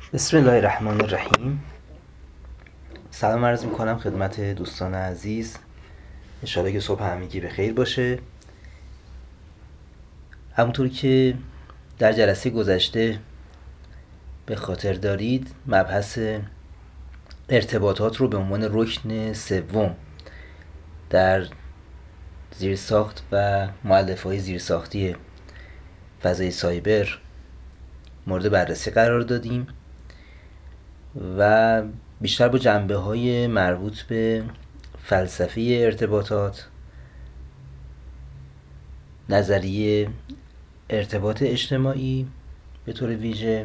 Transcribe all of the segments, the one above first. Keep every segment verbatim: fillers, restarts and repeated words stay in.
بسم الله الرحمن الرحیم. سلام عرض میکنم خدمت دوستان عزیز. انشاءالله که صبح همگی به خیر باشه. همونطور که در جلسه گذشته به خاطر دارید، مبحث ارتباطات رو به عنوان رکن سوم در زیرساخت و مؤلفه‌های زیرساختی فضای سایبر مورد بررسی قرار دادیم و بیشتر با جنبه‌های مربوط به فلسفه ارتباطات، نظریه ارتباط اجتماعی به طور ویژه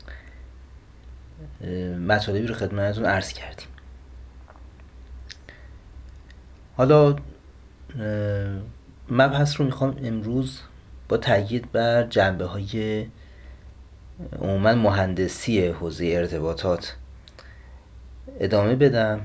مطالبی رو خدمتتون عرض کردیم. حالا مبحث رو میخوام امروز با تاکید بر جنبه‌های عموما مهندسی حوزه ارتباطات ادامه بدم.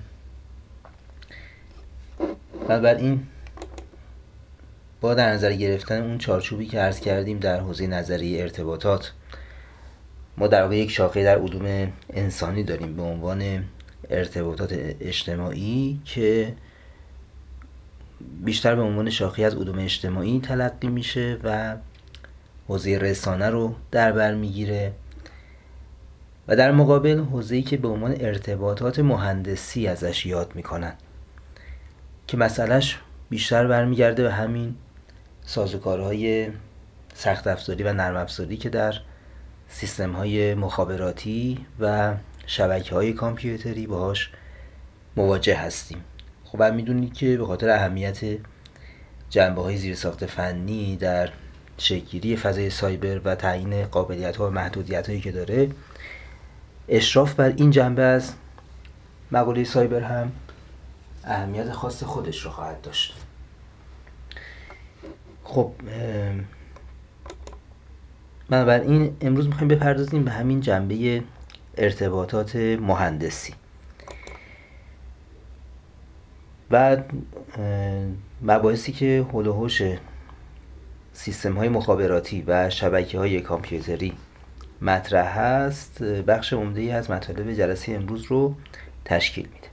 بنابراین با در نظر گرفتن اون چارچوبی که عرض کردیم در حوزه نظریه ارتباطات، ما در واقع یک شاخه در علوم انسانی داریم به عنوان ارتباطات اجتماعی که بیشتر به عنوان شاخه از علوم اجتماعی تلقی میشه و حوزه رسانه رو در بر میگیره، و در مقابل حوزه‌ای که به عنوان ارتباطات مهندسی ازش یاد میکنن که مسئلهش بیشتر برمیگرده به همین سازوکارهای سخت افزاری و نرم افزاری که در سیستم‌های مخابراتی و شبکه‌های کامپیوتری باهاش مواجه هستیم. خب هم میدونید که به خاطر اهمیت جنبه‌های زیرساخت فنی در شکل‌گیری فضای سایبر و تعیین قابلیت‌ها و محدودیت‌هایی که داره، اشراف بر این جنبه از مقوله سایبر هم اهمیت خاص خودش رو خواهد داشت. خب بنابراین امروز میخوایم بپردازیم به همین جنبه ارتباطات مهندسی و مباحثی که حول و حوش سیستم‌های مخابراتی و شبکه‌های کامپیوتری مطرح هست، بخش عمده‌ای از مطالب جلسه امروز رو تشکیل میده.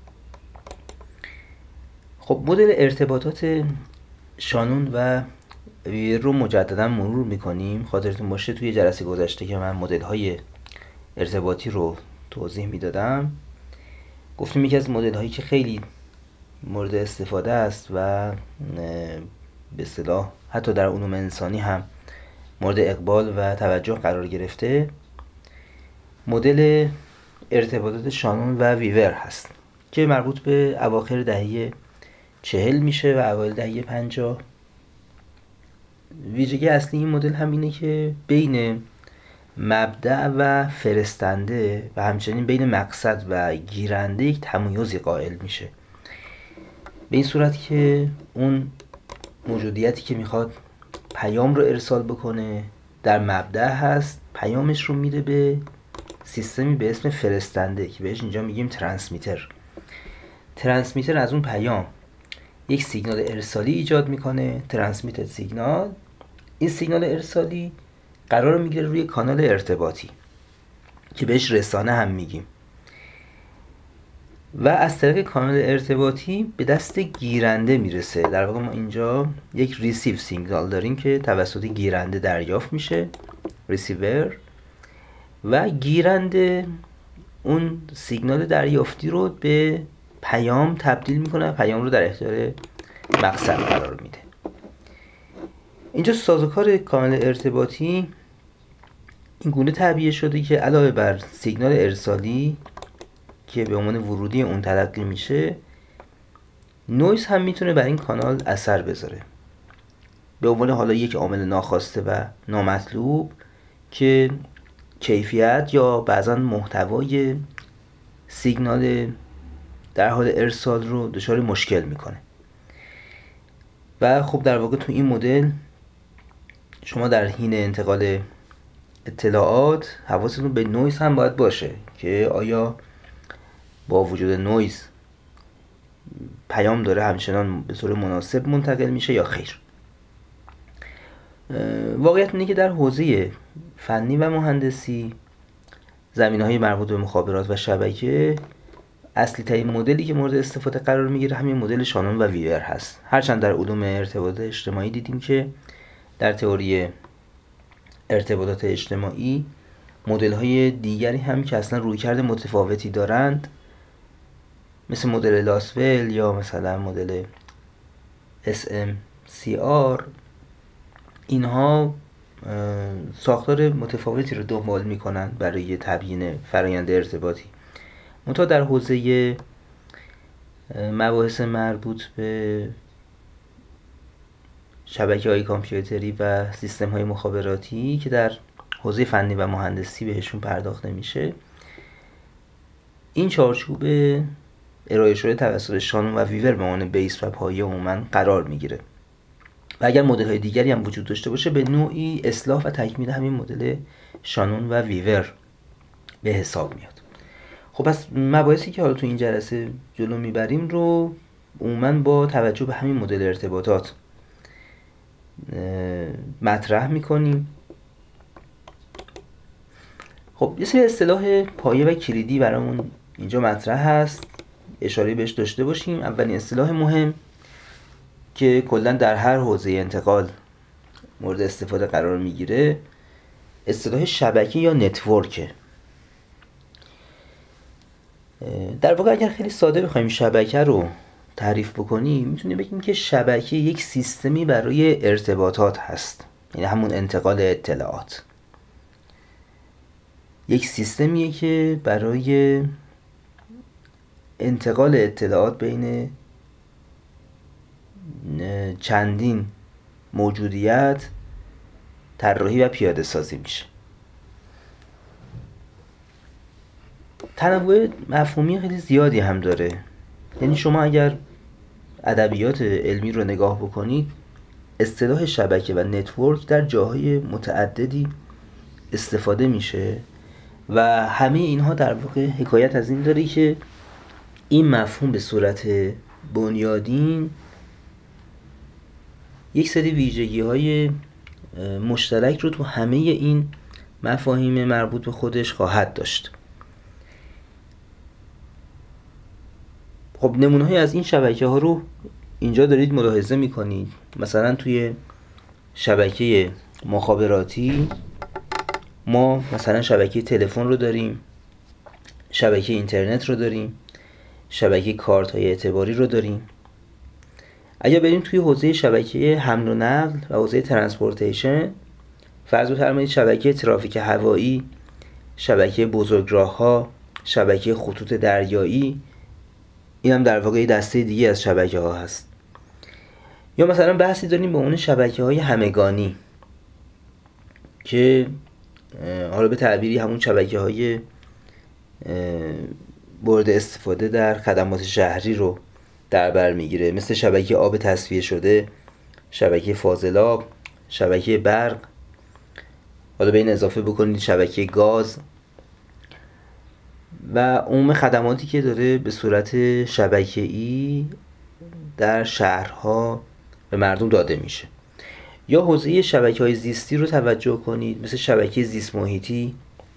خب مدل ارتباطات شانون و ویور رو مجددا مرور میکنیم. خاطرتون باشه توی جلسه گذشته که من مدل‌های ارتباطی رو توضیح میدادم، گفتیم یکی از مدل‌هایی که خیلی مورد استفاده است و به اصطلاح حتی در علوم انسانی هم مورد اقبال و توجه قرار گرفته، مدل ارتباطات شانون و ویور هست که مربوط به اواخر دهه چهل میشه و اوایل دهه پنجاه. ویژگی اصلی این مدل هم اینه که بین مبدأ و فرستنده و همچنین بین مقصد و گیرنده یک تمایزی قائل میشه، به این صورت که اون موجودیتی که میخواد پیام رو ارسال بکنه در مبدأ هست، پیامش رو میده به سیستمی به اسم فرستنده که بهش اینجا میگیم ترانسمیتر. ترانسمیتر از اون پیام یک سیگنال ارسالی ایجاد میکنه، ترانسمیتد سیگنال. این سیگنال ارسالی قرار میگیره روی کانال ارتباطی که بهش رسانه هم میگیم و از طریق کانال ارتباطی به دست گیرنده میرسه. در واقع ما اینجا یک ریسیو سیگنال داریم که توسط گیرنده دریافت میشه، ریسیور، و گیرنده اون سیگنال دریافتی رو به پیام تبدیل میکنه، پیام رو در اختیار مقصد قرار میده. اینجا سازوکار کانال ارتباطی این گونه تعبیه شده که علاوه بر سیگنال ارسالی که به عنوان ورودی اون تلقی میشه، نویز هم میتونه بر این کانال اثر بذاره به عنوان حالا یک عامل ناخواسته و نامطلوب که کیفیت یا بعضا محتوای سیگنال در حال ارسال رو دچار مشکل میکنه. و خب در واقع تو این مدل شما در حین انتقال اطلاعات حواستون به نویز هم باید باشه که آیا با وجود نویز پیام داره همچنان به صورت مناسب منتقل میشه یا خیر. واقعیت اینه که در حوزه فنی و مهندسی زمینه‌های مربوط به مخابرات و شبکه، اصلی ترین مدلی که مورد استفاده قرار میگیره همین مدل شانون و ویور هست. هرچند در علوم ارتباطات اجتماعی دیدیم که در تئوری ارتباطات اجتماعی مدل‌های دیگری هم که اصلا رویکرد متفاوتی دارند، مثل مدل لاسول یا مثلا مدل اس ام سی آر، اینها ساختار متفاوتی رو دنبال میکنن برای تبیین فرآیند ارتباطی. منتها در حوزه مباحث مربوط به شبکه‌های کامپیوتری و سیستم‌های مخابراتی که در حوزه فنی و مهندسی بهشون پرداخته میشه، این چارچوب ارائه شده توسط شانون و ویور به عنوان بیس و پایه عموما قرار میگیره و اگر مدل‌های دیگری هم وجود داشته باشه به نوعی اصلاح و تکمیل همین مدل شانون و ویور به حساب میاد. خب پس مباحثی که حالا تو این جلسه جلو میبریم رو عموما با توجه به همین مدل ارتباطات مطرح میکنیم. خب یه سری اصطلاح پایه و کلیدی برامون اینجا مطرح هست، اشاره بهش داشته باشیم. اولین اصطلاح مهم که کلا در هر حوزه انتقال مورد استفاده قرار میگیره اصطلاح شبکه یا نتورکه. در واقع اگر خیلی ساده بخوایم شبکه رو تعریف بکنیم میتونیم بگیم که شبکه یک سیستمی برای ارتباطات هست، یعنی همون انتقال اطلاعات. یک سیستمیه که برای انتقال اطلاعات بین چندین موجودیت طراحی و پیاده سازی میشه. تنوع مفهومی خیلی زیادی هم داره، یعنی شما اگر ادبیات علمی رو نگاه بکنید اصطلاح شبکه و نتورک در جاهای متعددی استفاده میشه و همه اینها در واقع حکایت از این داره که این مفهوم به صورت بنیادین یک سری ویژگی های مشترک رو تو همه این مفاهیم مربوط به خودش خواهد داشت. خب نمونه های از این شبکه ها رو اینجا دارید ملاحظه میکنید. مثلا توی شبکه مخابراتی ما مثلا شبکه تلفن رو داریم، شبکه اینترنت رو داریم، شبکه کارت های اعتباری رو داریم. اگر بریم توی حوزه شبکه حمل و نقل و حوزه ترانسپورتیشن، فرض بفرمایید شبکه ترافیک هوایی، شبکه بزرگراه‌ها، شبکه خطوط دریایی، این هم در واقع دسته دیگه از شبکه ها هست. یا مثلا بحثی داریم به عنوان شبکه های همگانی که حالا به تعبیری همون شبکه های مورد استفاده در خدمات شهری رو در بر میگیره، مثل شبکه آب تصفیه شده، شبکه فاضلاب، شبکه برق، حالا به این اضافه بکنید شبکه گاز و عموم خدماتی که داره به صورت شبکه‌ای در شهرها به مردم داده میشه. یا حوزه شبکه‌های زیستی رو توجه کنید، مثل شبکه زیست محیطی،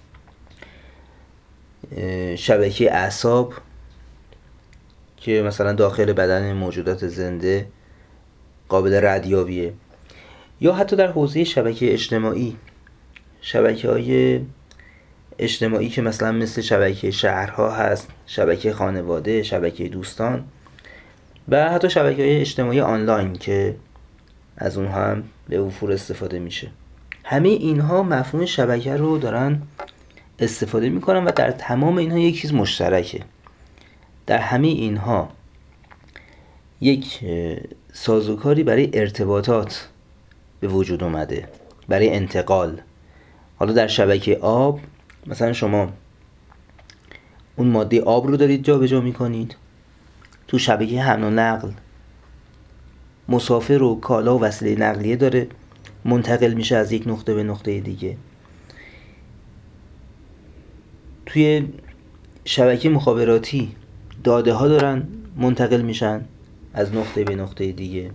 شبکه اعصاب که مثلا داخل بدن موجودات زنده قابل ردیابیه. یا حتی در حوزه شبکه اجتماعی، شبکه‌های اجتماعی که مثلا مثل شبکه شهرها هست، شبکه خانواده، شبکه دوستان و حتی شبکه‌های اجتماعی آنلاین که از اونها هم به وفور استفاده میشه. همه اینها مفهوم شبکه رو دارن استفاده میکنن و در تمام اینها یک چیز مشترکه. در همه اینها یک سازوکاری برای ارتباطات به وجود اومده، برای انتقال. حالا در شبکه آب مثلا شما اون ماده آب رو دارید جا به جا میکنید. تو شبکه حمل و نقل مسافر و کالا و وسیله نقلیه داره منتقل میشه از یک نقطه به نقطه دیگه. توی شبکه مخابراتی داده ها دارن منتقل میشن از نقطه به نقطه دیگه.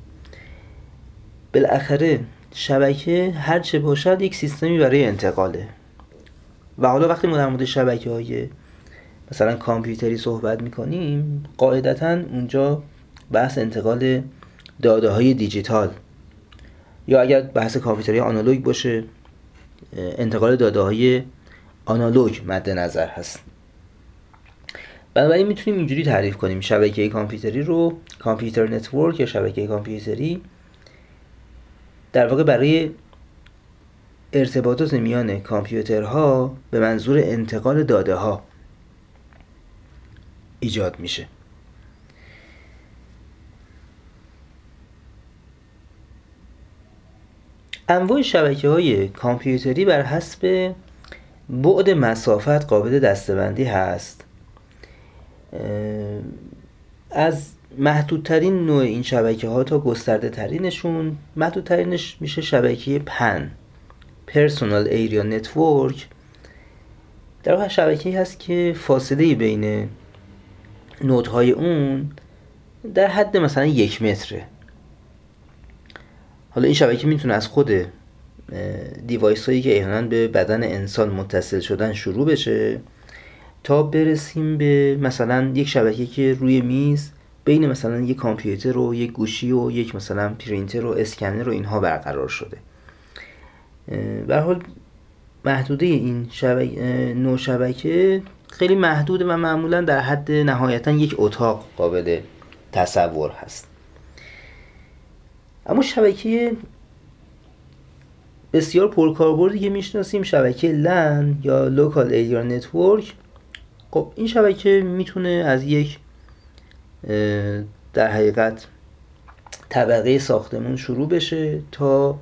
بالاخره شبکه هر چه باشد یک سیستمی برای انتقاله. و حالا وقتی ما در مورد شبکه‌های مثلا کامپیوتری صحبت میکنیم، قاعدتاً اونجا بحث انتقال داده های دیجیتال، یا اگر بحث کامپیوتری آنالوگ باشه انتقال داده های آنالوگ مد نظر هست. بنابراین میتونیم اینجوری تعریف کنیم شبکه کامپیوتری رو، کامپیوتر نتورک یا شبکه کامپیوتری در واقع برای ارتباطات میان کامپیوترها به منظور انتقال داده ها ایجاد میشه. انواع شبکه‌های کامپیوتری بر حسب بعد مسافت قابل دسته‌بندی هست. از محدودترین نوع این شبکه‌ها تا گسترده ترینشون، محدودترینش میشه شبکه پن، پرسونال ایریا نتورک. در واقع شبکه‌ای هست که فاصله بین نودهای اون در حد مثلا یک متره. حالا این شبکه میتونه از خود دیوایس هایی که احیانا به بدن انسان متصل شدن شروع بشه تا برسیم به مثلا یک شبکه که روی میز بین مثلا یک کامپیوتر و یک گوشی و یک مثلا پرینتر و اسکنر و اینها برقرار شده. به هر حال محدوده این شبکه، نوع شبکه خیلی محدوده و معمولا در حد نهایتا یک اتاق قابل تصور هست. اما شبکه بسیار پرکاربردی که میشناسیم شبکه لن یا لوکال ایریا نتورک، خب این شبکه میتونه از یک در حقیقت طبقه ساختمون شروع بشه تا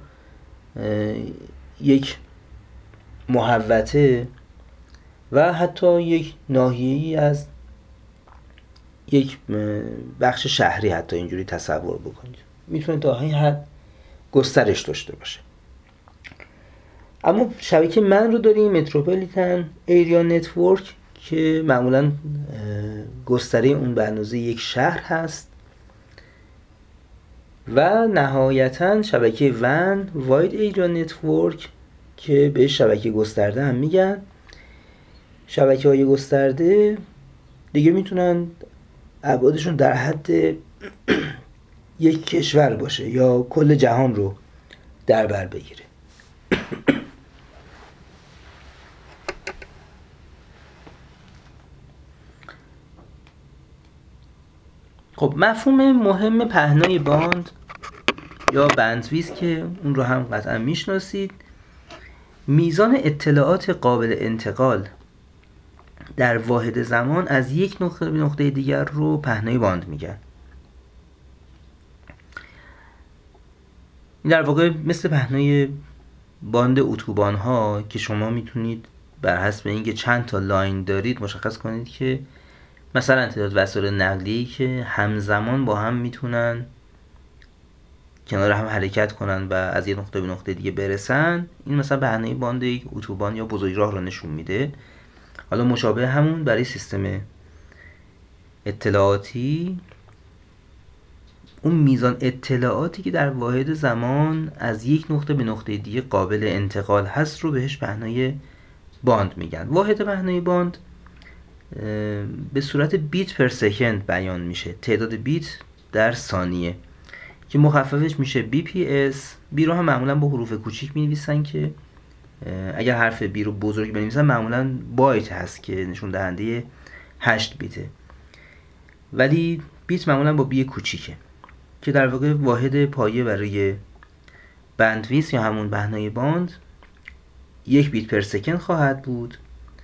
یک محوطه و حتی یک ناحیه‌ای از یک بخش شهری حتی اینجوری تصور بکنید. میتونه تا این حد گسترش داشته باشه. اما شبکه من رو داریم، متروپولیتن ایریا نتورک، که معمولا گستره اون به اندازه یک شهر هست. و نهایتا شبکه وان، واید ایریا نتورک، که به شبکه گسترده هم میگن. شبکه های گسترده دیگه میتونن ابعادشون در حد یک کشور باشه یا کل جهان رو در بر بگیره. خب مفهوم مهم پهنای باند یا بندویث که اون رو هم قطعا میشناسید، میزان اطلاعات قابل انتقال در واحد زمان از یک نقطه به نقطه دیگر رو پهنای باند میگن. این در واقع مثل پهنای باند اتوبان ها که شما میتونید بر حسب اینکه چند تا لاین دارید مشخص کنید که مثلا تعداد وسایل نقلیه‌ای که همزمان با هم میتونن کنار هم حرکت کنن و از یک نقطه به نقطه دیگه برسن. این مثلا پهنای باند یک اتوبان یا بزرگراه رو نشون میده. حالا مشابه همون برای سیستم اطلاعاتی، اون میزان اطلاعاتی که در واحد زمان از یک نقطه به نقطه دیگه قابل انتقال هست رو بهش پهنای باند میگن. واحد پهنای باند به صورت بیت پر سکند بیان میشه، تعداد بیت در ثانیه، که مخففش میشه بی پی اس. بی رو هم معمولا با حروف کوچیک مینویسن که اگر حرف بی رو بزرگ بنویسن معمولا بایت هست که نشون دهنده هشت بیته، ولی بیت معمولا با بی کوچیکه که در واقع واحد پایه برای بندویث یا همون پهنای باند یک بیت پر سکند خواهد بود.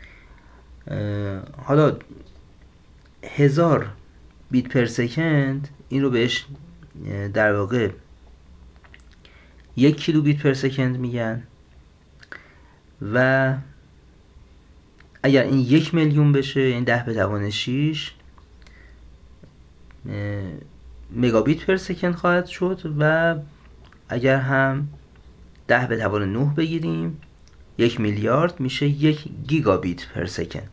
حالا هزار بیت پر سکند این رو بهش در واقع یک کیلو بیت پر سکند میگن و اگر این یک میلیون بشه این ده به توان شش مگابیت پر سکند خواهد شد و اگر هم ده به توان نه بگیریم یک میلیارد میشه یک گیگابیت پر سکند،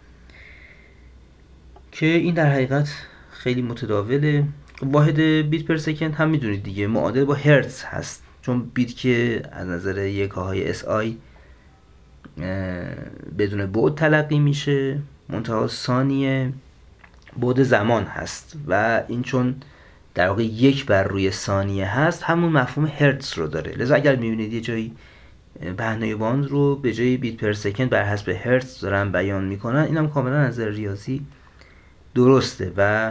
که این در حقیقت خیلی متداوله. واحد بیت پر سکند هم میدونید دیگه معادل با هرتز هست، چون بیت که از نظر یکاهای اس آی بدون بعد تلقی میشه، منتها ثانیه بعد زمان هست و این چون در واقع یک بر روی ثانیه هست همون مفهوم هرتز رو داره. لذا اگر میبینید یه جایی پهنای باند رو به جای بیت پر سکند بر حسب هرتز دارن بیان میکنن، این هم کاملا از نظر ریاضی درسته و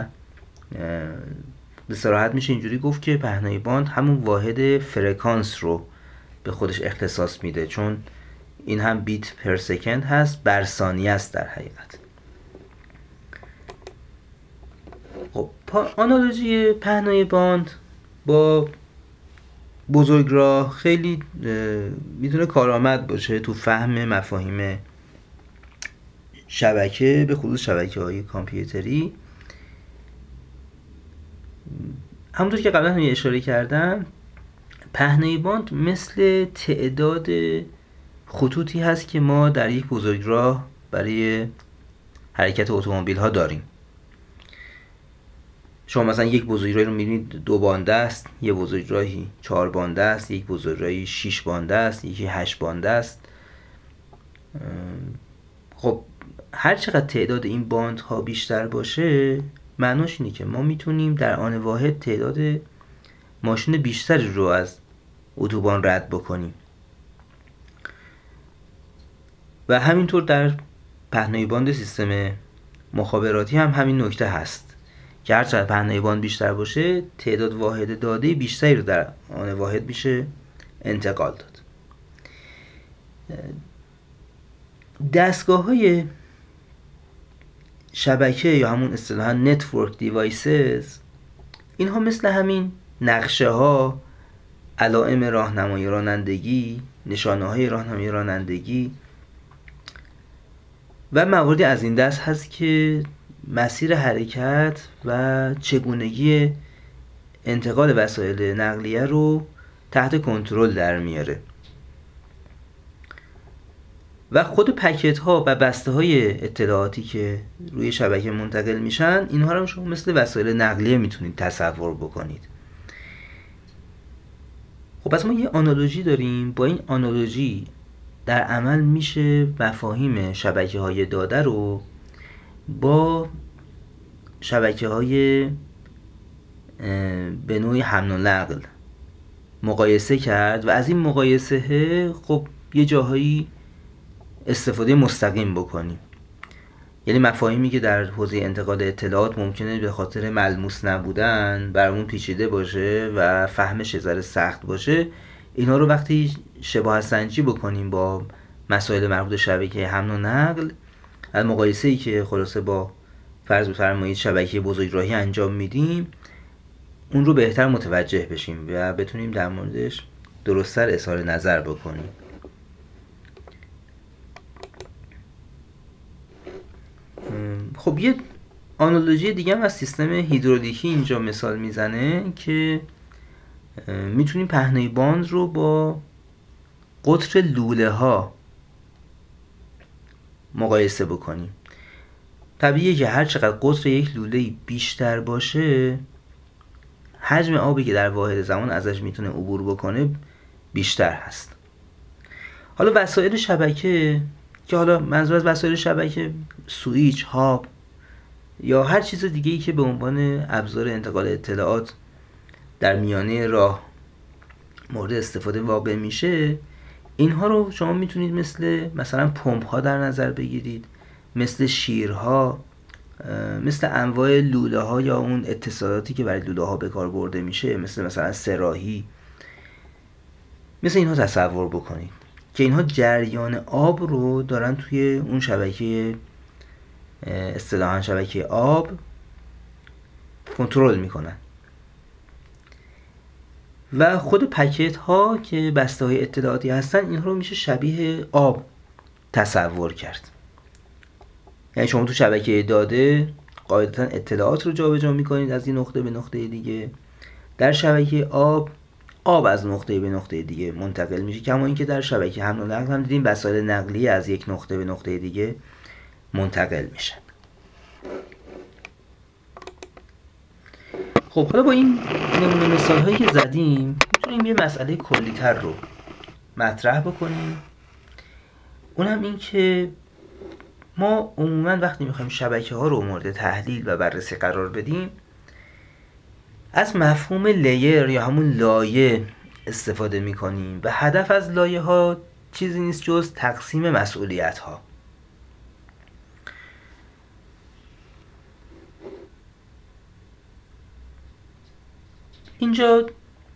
به صراحت میشه اینجوری گفت که پهنای باند همون واحد فرکانس رو به خودش اختصاص میده، چون این هم بیت پر سکند هست، بر ثانیه است در حقیقت. خب آنالوژی پهنای باند با بزرگراه خیلی میتونه کارآمد باشه تو فهم مفاهیم شبکه، به خصوص شبکه های کامپیوتری. همونطور که قبلا هم اشاره کردم، پهنای باند مثل تعداد خطوطی هست که ما در یک بزرگراه برای حرکت اتومبیل ها داریم. شما مثلا یک بزرگراهی رو می‌بینید دو بانده است، یک بزرگراهی چهار بانده است، یک بزرگراهی شش بانده است، یکی هشت بانده است. خب هر چقدر تعداد این باندها بیشتر باشه، معناش اینه که ما میتونیم در آن واحد تعداد ماشین بیشتری رو از اتوبان رد بکنیم. و همینطور در پهنای باند سیستم مخابراتی هم همین نکته هست که هر چقدر پهنای باند بیشتر باشه، تعداد واحد داده بیشتری رو در آن واحد میشه انتقال داد. دستگاه های شبکه یا همون اصطلاحاً نتورک دیوایسز، اینها مثل همین نقشه ها، علائم راهنمایی رانندگی، نشانه های راهنمایی رانندگی و مواردی از این دست هست که مسیر حرکت و چگونگی انتقال وسایل نقلیه رو تحت کنترل در میاره. و خود پکت ها و بسته های اطلاعاتی که روی شبکه منتقل میشن، اینها رو شما مثل وسایل نقلیه میتونید تصور بکنید. خب پس ما یه آنالوژی داریم، با این آنالوژی در عمل میشه مفاهیم شبکه های داده رو با شبکه های به نوعی حمل و نقل مقایسه کرد و از این مقایسه خب یه جاهایی استفاده مستقیم بکنیم. یعنی مفاهیمی که در حوزه انتقال اطلاعات ممکنه به خاطر ملموس نبودن برامون پیچیده باشه و فهمش یه ذره سخت باشه، اینها رو وقتی شباهت سنجی بکنیم با مسائل مربوط به شبکه حمل و نقل، از مقایسه‌ای که خلاصه با فرض بفرمایید شبکه بزرگراهی انجام میدیم، اون رو بهتر متوجه بشیم و بتونیم در موردش درست‌تر اظهار نظر بکنیم. خب یه آنالوژی دیگه هم از سیستم هیدرولیکی اینجا مثال میزنه که میتونیم پهنای باند رو با قطر لوله ها مقایسه بکنیم. طبیعیه که هر چقدر قطر یک لوله بیشتر باشه، حجم آبی که در واحد زمان ازش میتونه عبور بکنه بیشتر هست. حالا وسایل شبکه که حالا منظور از وسایل شبکه سوئیچ، هاب یا هر چیز دیگه‌ای که به عنوان ابزار انتقال اطلاعات در میانه راه مورد استفاده واقع میشه، اینها رو شما میتونید مثل مثلا پمپ ها در نظر بگیرید، مثل شیرها، مثل انواع لوله ها یا اون اتصالاتی که برای لوله ها به کار برده میشه، مثل مثلا سراحی، مثل اینها تصور بکنید که اینها جریان آب رو دارن توی اون شبکه اصطلاحاً شبکه آب کنترل میکنن. و خود پکت ها که بسته های اطلاعاتی هستن، اینها رو میشه شبیه آب تصور کرد. یعنی شما تو شبکه داده قاعدتا اطلاعات رو جابجا میکنید از این نقطه به نقطه دیگه، در شبکه آب آب از نقطه به نقطه دیگه منتقل میشه، کما اینکه در شبکه حمل و نقل هم دیدیم وسایل نقلیه از یک نقطه به نقطه دیگه منتقل میشن. خب حالا با این نمونه مثال هایی که زدیم میتونیم یه مسئله کلی‌تر رو مطرح بکنیم اونم این که ما عموما وقتی میخوایم شبکه ها رو مورد تحلیل و بررسی قرار بدیم از مفهوم لیر یا همون لایه استفاده میکنیم و هدف از لایه ها چیزی نیست جز تقسیم مسئولیت ها. اینجا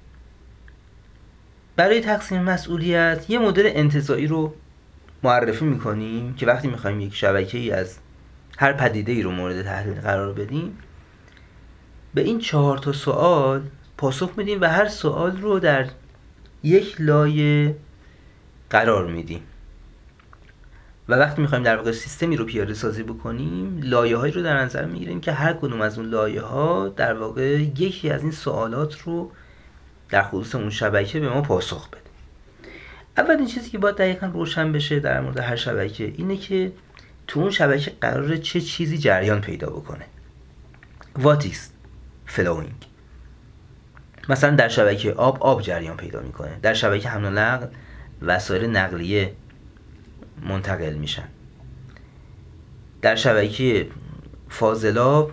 برای تقسیم مسئولیت یه مدل انتزاعی رو معرفی میکنیم که وقتی میخوایم یک شبکه‌ای از هر پدیده‌ای رو مورد تحلیل قرار بدیم به این چهار تا سوال پاسخ میدیم و هر سوال رو در یک لایه قرار میدیم و وقتی میخوایم در واقع سیستمی رو پیاده سازی بکنیم لایه‌هایی رو در نظر میگیریم که هر کدوم از اون لایه‌ها در واقع یکی از این سوالات رو در خصوص اون شبکه به ما پاسخ بده. اولین چیزی که باید دقیقاً روشن بشه در مورد هر شبکه اینه که تو اون شبکه قراره چه چیزی جریان پیدا بکنه. What is flowing؟ مثلا در شبکه آب آب جریان پیدا میکنه، در شبکه حمل و نقل وسایل نقلیه منتقل میشن، در شبکه فاضلاب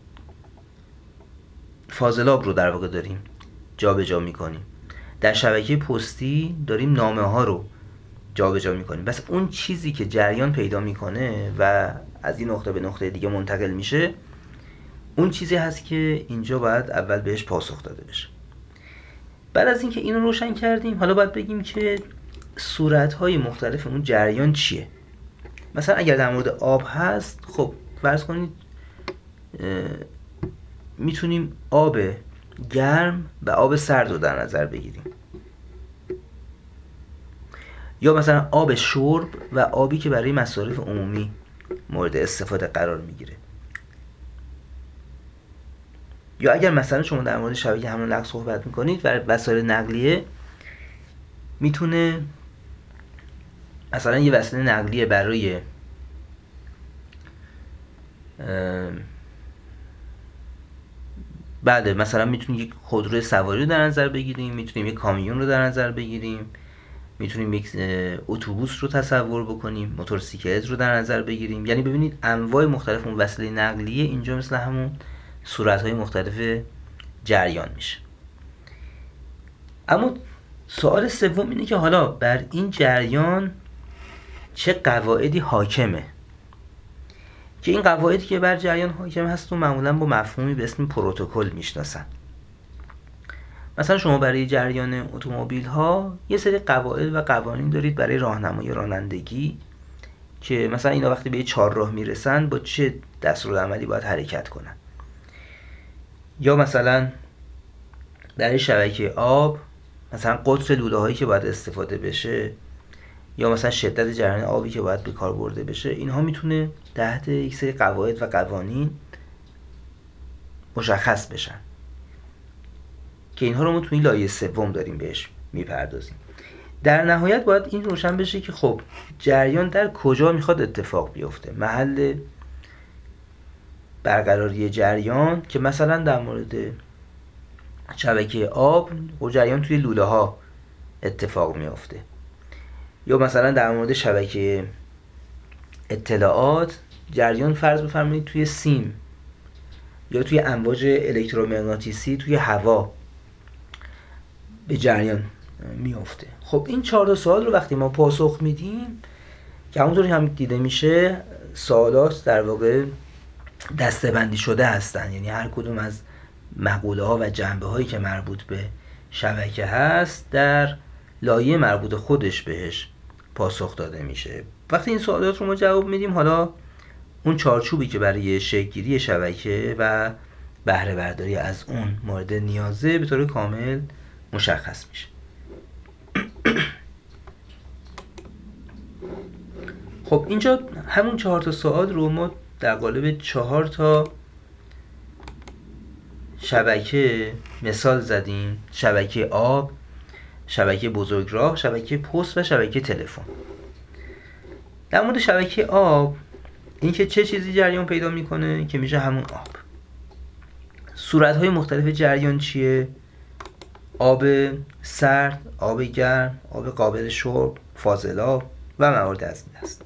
فاضلاب رو در واقع داریم جابجا میکنیم، در شبکه پستی داریم نامه ها رو جابجا میکنیم. بس اون چیزی که جریان پیدا میکنه و از این نقطه به نقطه دیگه منتقل میشه اون چیزی هست که اینجا باید اول بهش پاسخ داده بشه. بعد از اینکه اینو روشن کردیم حالا باید بگیم که صورت‌های مختلف اون جریان چیه. مثلا اگر در مورد آب هست خب فرض کنید میتونیم آب گرم و آب سرد رو در نظر بگیریم، یا مثلا آب شرب و آبی که برای مصارف عمومی مورد استفاده قرار میگیره. یا اگر مثلا شما در مورد شبکه حمل و نقل صحبت میکنید و وسایل نقلیه میتونه مثلا یه وسیله نقلیه برای بعد مثلا میتونیم یک خودروی سواری رو در نظر بگیریم، میتونیم یک کامیون رو در نظر بگیریم، میتونیم یک اتوبوس رو تصور بکنیم، موتورسیکلت رو در نظر بگیریم. یعنی ببینید انواع مختلف اون وسیله نقلیه اینجا مثل همون صورت‌های مختلف جریان میشه. اما سوال سوم اینه که حالا بر این جریان چه قواعدی حاکمه، که این قواعدی که بر جریان حاکم هست و معمولا با مفهومی به اسم پروتکل میشناسن. مثلا شما برای جریان اتومبیل ها یه سری قواعد و قوانین دارید برای راهنمایی رانندگی که مثلا اینا وقتی به چهارراه میرسن با چه دستورالعملی باید حرکت کنن. یا مثلا برای شبکه آب مثلا قطر لوله هایی که باید استفاده بشه، یا مثلا شدت جریان آبی که باید به کار برده بشه، اینها میتونه تحت یک سری قواعد و قوانین مشخص بشن که اینها رو ما توی لایه سوم داریم بهش میپردازیم. در نهایت باید این روشن بشه که خب جریان در کجا میخواد اتفاق بیفته، محل برقراری جریان، که مثلا در مورد شبکه آب و جریان توی لوله ها اتفاق میفته، یا مثلا در مورد شبکه اطلاعات جریان فرض بفرمایید توی سیم یا توی امواج الکترومغناطیسی توی هوا به جریان میفته. خب این چهار تا سوال رو وقتی ما پاسخ میدیم که همونطوری هم دیده میشه سوالات در واقع دسته‌بندی شده هستن، یعنی هر کدوم از مقوله ها و جنبه هایی که مربوط به شبکه هست در لایه مربوط خودش بهش پاسخ داده میشه. وقتی این سوالات رو ما جواب میدیم حالا اون چارچوبی که برای شکل‌گیری شبکه و بهره برداری از اون مورد نیازه به طور کامل مشخص میشه. خب اینجا همون چهار تا سوال رو ما در قالب چهار تا شبکه مثال زدیم: شبکه آب، شبکه بزرگراه، شبکه پست و شبکه تلفن. در مورد شبکه آب این که چه چیزی جریان پیدا میکنه که میشه همون آب. صورت‌های مختلف جریان چیه؟ آب سرد، آب گرم، آب قابل شرب، فاضلاب و موارد از این دست.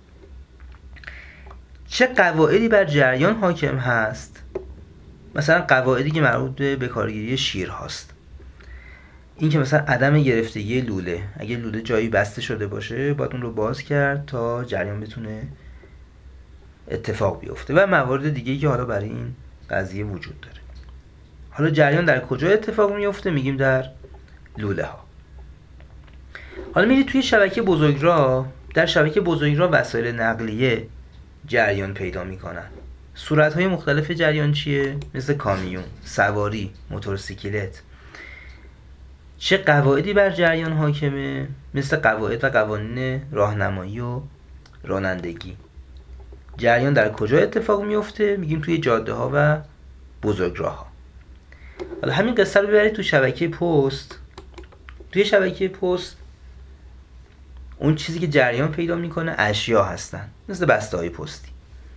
چه قواعدی بر جریان حاکم هست؟ مثلا قواعدی که مربوط به کارگیری شیر هاست. این که مثلا عدم گرفتگی لوله، اگه لوله جایی بسته شده باشه باید اون رو باز کرد تا جریان بتونه اتفاق بیفته و موارد دیگه‌ای که حالا برای این قضیه وجود داره. حالا جریان در کجا اتفاق میفته؟ میگیم در لوله ها. حالا میرید توی شبکه بزرگراه. در شبکه بزرگراه وسایل نقلیه جریان پیدا میکنن. صورت‌های مختلف جریان چیه؟ مثل کامیون، سواری، موتورسیکلت. چه قواعدی بر جریان حاکمه؟ مثل قواعد و قوانین راهنمایی و رانندگی. جریان در کجا اتفاق میفته؟ میگیم توی جاده ها و بزرگراه ها. حالا همین قصه رو ببرید تو شبکه پست. توی شبکه پست اون چیزی که جریان پیدا میکنه اشیا هستن، مثل بسته های پستی.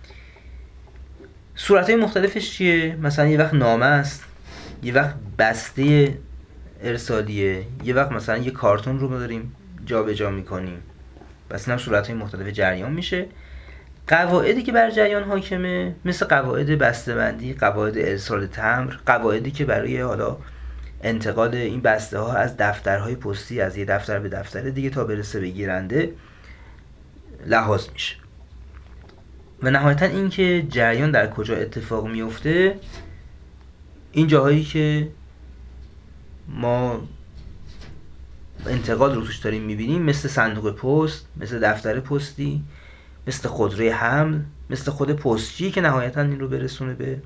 صورت‌های مختلفش چیه؟ مثلا یه وقت نامه است، یه وقت بسته ارسالیه، یه وقت مثلا یه کارتون رو داریم جا به جا میکنیم. پس اینم صورت‌های مختلف جریان میشه. قواعدی که بر جریان حاکمه مثل قواعد بسته‌بندی، قواعد ارسال تمبر، قواعدی که برای حالا انتقال این بسته ها از دفترهای پستی از یه دفتر به دفتر دیگه تا برسه به گیرنده لحاظ میشه. و نهایتا این که جریان در کجا اتفاق میفته، این جاهایی که ما انتقال رو توش داریم میبینیم، مثل صندوق پست، مثل دفتر پستی، مثل خودروی حمل، مثل خود پستچی که نهایتا این رو برسونه به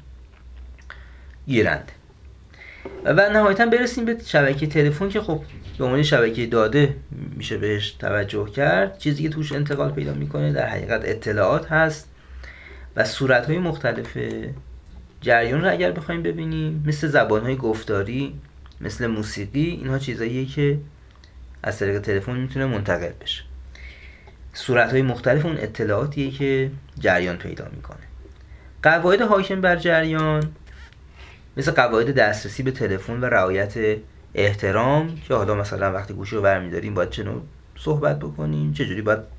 گیرنده. و نهایتا برسیم به شبکه تلفن که خب به عنوان شبکه داده میشه بهش توجه کرد. چیزی که توش انتقال پیدا میکنه در حقیقت اطلاعات هست و صورت‌های مختلف جریان رو اگر بخوایم ببینیم، مثل زبان‌های گفتاری، مثل موسیقی، اینها چیزاییه که از طریق تلفن میتونه منتقل بشه. صورت‌های مختلف اون اطلاعاتیه که جریان پیدا میکنه. قواعد حاکم بر جریان مثل قواعد دسترسی به تلفن و رعایت احترام، که حالا مثلا وقتی گوشی رو برمی‌داریم باید چه نوع صحبت بکنیم، چه جوری باید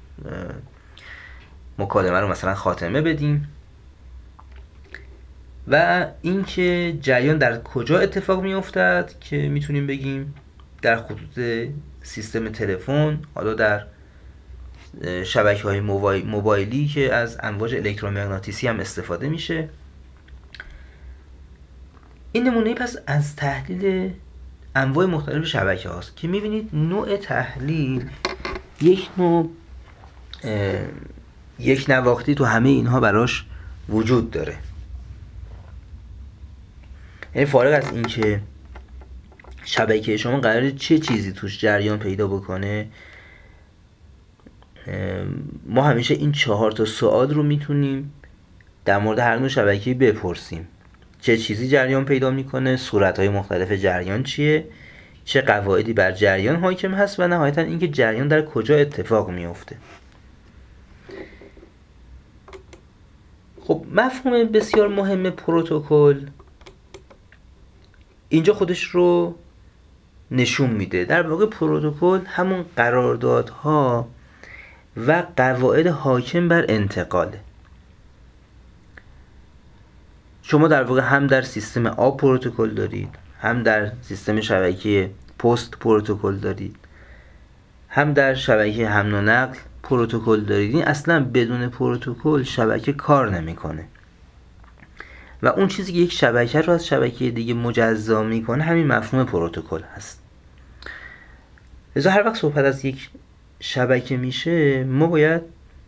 مکالمه رو مثلا خاتمه بدیم، و اینکه جریان در کجا اتفاق میافتد که میتونیم بگیم در خطوط سیستم تلفن، حالا در شبکه‌های موبایلی که از امواج الکترومغناطیسی هم استفاده میشه. این نمونه پس از تحلیل انواع مختلف شبکه هاست که میبینید نوع تحلیل یک نوع یک نواختی تو همه اینها براش وجود داره. یعنی فارغ از این که شبکه شما قراره چه چیزی توش جریان پیدا بکنه، ما همیشه این چهار تا سوال رو میتونیم در مورد هر نوع شبکه‌ای بپرسیم. چه چیزی جریان پیدا میکنه، صورت‌های مختلف جریان چیه، چه قواعدی بر جریان حاکم هست و نهایتا اینکه جریان در کجا اتفاق میفته. خب مفهوم بسیار مهم پروتکل اینجا خودش رو نشون میده. در واقع پروتکل همون قراردادها و قواعد حاکم بر انتقاله. شما در واقع هم در سیستم آب پروتکل دارید، هم در سیستم شبکه پست پروتکل دارید، هم در شبکه حمل و نقل پروتکل دارید. این اصلا بدون پروتکل شبکه کار نمیکنه و اون چیزی که یک شبکه رو از شبکه دیگه مجزا میکنه همین مفهوم پروتکل هست. لذا هر وقت صحبت از یک شبکه میشه ما باید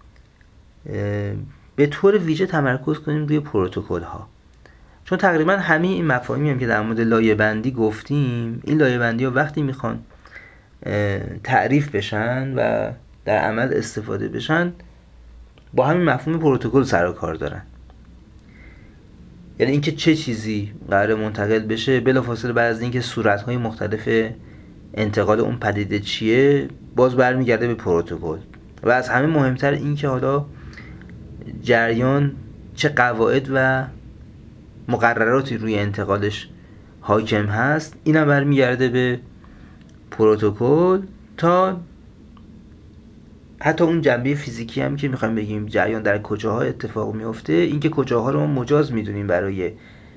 به طور ویژه تمرکز کنیم روی پروتکل ها، چون تقریبا همه این مفاهیمی هم که در مورد لایه بندی گفتیم، این لایه بندی ها وقتی میخوان تعریف بشن و در عمل استفاده بشن با همین مفهوم پروتکل سر و کار دارن. یعنی اینکه چه چیزی قراره منتقل بشه، بلافاصله بعد از اینکه صورت‌های مختلف انتقال اون پدیده چیه، باز برمیگرده به پروتکل. و از همه مهمتر این که حالا جریان چه قواعد و مقرراتی روی انتقالش حاکم هست، اینم برمیگرده به پروتکل تا حتی اون جنبه فیزیکی هم که میخوایم بگیم جریان در کجاها اتفاق میفته، اینکه کجاها رو ما مجاز میدونیم برای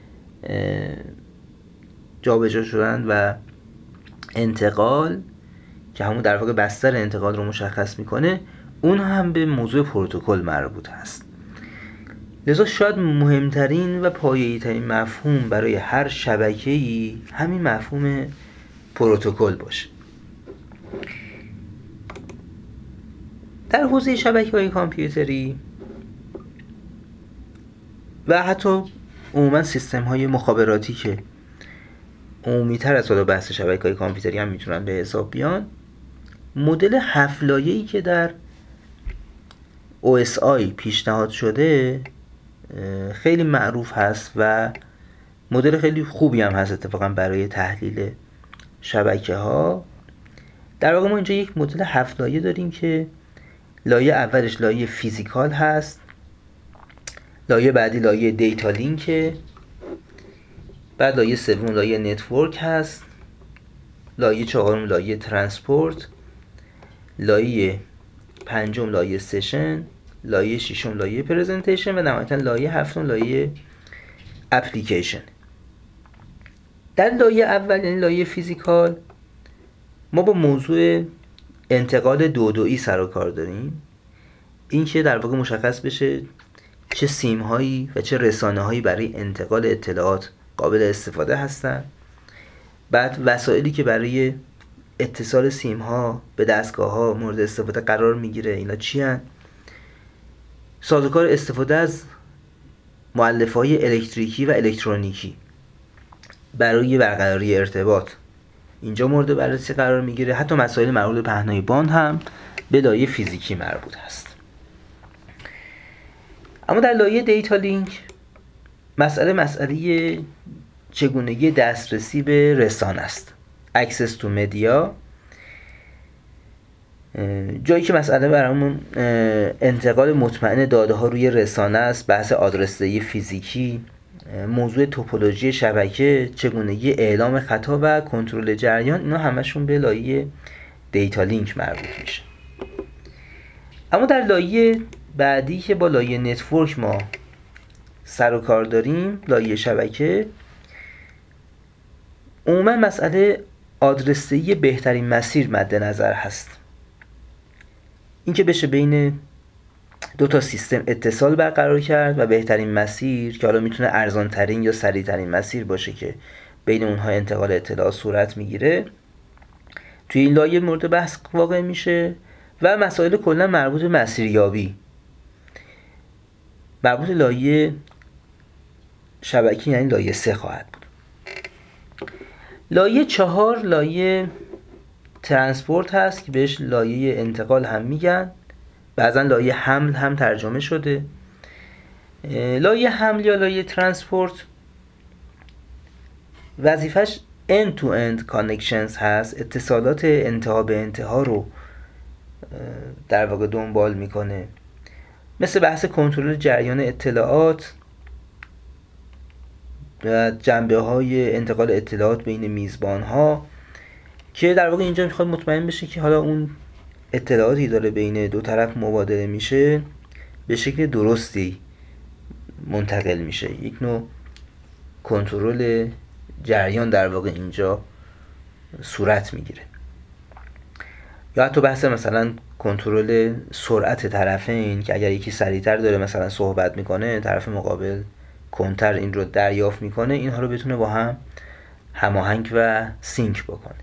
جابجا شدن و انتقال که همون در واقع بستر انتقال رو مشخص میکنه، اون هم به موضوع پروتکل مربوط هست. لذا شاید مهمترین و پایه‌ای ترین مفهوم برای هر شبکه‌ای همین مفهوم پروتکل باشه. در حوزه شبکه‌های کامپیوتری و حتی عموما سیستم‌های مخابراتی که عمومی‌تر از حالا بحث شبکه‌های کامپیوتری هم میتونن به حساب بیان، مدل هفت لایه‌ای که در او اس آی پیشنهاد شده خیلی معروف هست و مدل خیلی خوبی هم هست اتفاقا برای تحلیل شبکه‌ها. در واقع ما اینجا یک مدل هفت لایه داریم که لایه اولش لایه فیزیکال هست، لایه بعدی لایه دیتا لینک، بعد لایه سوم لایه نتورک هست، لایه چهارم لایه ترانسپورت، لایه پنجم لایه سشن، لایه ششم لایه پرزنتیشن و نهایتا لایه هفتم لایه اپلیکیشن. در لایه اول یعنی لایه فیزیکال ما با موضوع انتقال دو دویی سر و کار داریم، این که در واقع مشخص بشه چه سیم هایی و چه رسانه هایی برای انتقال اطلاعات قابل استفاده هستن، بعد وسایلی که برای اتصال سیم ها به دستگاه ها مورد استفاده قرار میگیره اینا چی هن؟ سازوکار استفاده از مؤلفه های الکتریکی و الکترونیکی برای برقراری ارتباط اینجا مورد بررسی قرار میگیره. حتی مسائل مربوط به پهنای باند هم به لایه فیزیکی مربوط هست. اما در لایه دیتا لینک مسئله مسئله چگونگی دسترسی به رسانه است، access to media، جایی که مسئله برامون انتقال مطمئن داده ها روی رسانه است، بحث آدرس‌دهی فیزیکی، موضوع توپولوژی شبکه، چگونگی اعلام خطا و کنترل جریان، اینا همشون به لایه دیتا لینک مربوط میشه. اما در لایه بعدی که با لایه نتورک ما سر و کار داریم، لایه شبکه، عموما مسئله آدرس‌دهی بهترین مسیر مد نظر هست، اینکه بشه بین دو تا سیستم اتصال برقرار کرد و بهترین مسیر که حالا میتونه ارزان ترین یا سریع ترین مسیر باشه که بین اونها انتقال اطلاعات صورت میگیره، توی این لایه مورد بحث واقع میشه. و مسائل کلا مربوط به مسیریابی مربوط لایه شبکی یعنی لایه سه خواهد بود. لایه چهار لایه ترانسپورت هست که بهش لایه انتقال هم میگن، بعضا لایه حمل هم ترجمه شده. لایه حمل یا لایه ترانسپورت وظیفش end to end connections هست، اتصالات انتها به انتها رو در واقع دنبال میکنه، مثل بحث کنترل جریان اطلاعات و جنبه های انتقال اطلاعات بین میزبان ها، که در واقع اینجا میخواد مطمئن بشه که حالا اون اطلاعاتی داره بین دو طرف مبادله میشه به شکل درستی منتقل میشه، یک نوع کنترل جریان در واقع اینجا صورت میگیره. یا حتی بحث مثلا کنترل سرعت طرفین که اگر یکی سریعتر داره مثلا صحبت میکنه، طرف مقابل کنتر این رو دریافت میکنه، اینها رو بتونه با هم هماهنگ و سینک بکنه.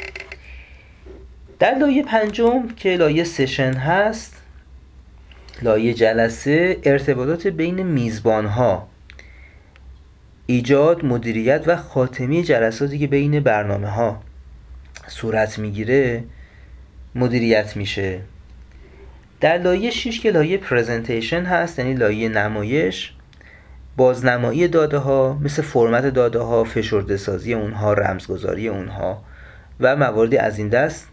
در لایه پنجم که لایه سشن هست، لایه جلسه، ارتباطات بین میزبان ها، ایجاد، مدیریت و خاتمه جلساتی که بین برنامه ها صورت میگیره مدیریت میشه. در لایه شش که لایه پرزنتیشن هست یعنی لایه نمایش، بازنمایی داده ها مثل فرمت داده ها، فشرده سازی اونها، رمزگذاری اونها و مواردی از این دست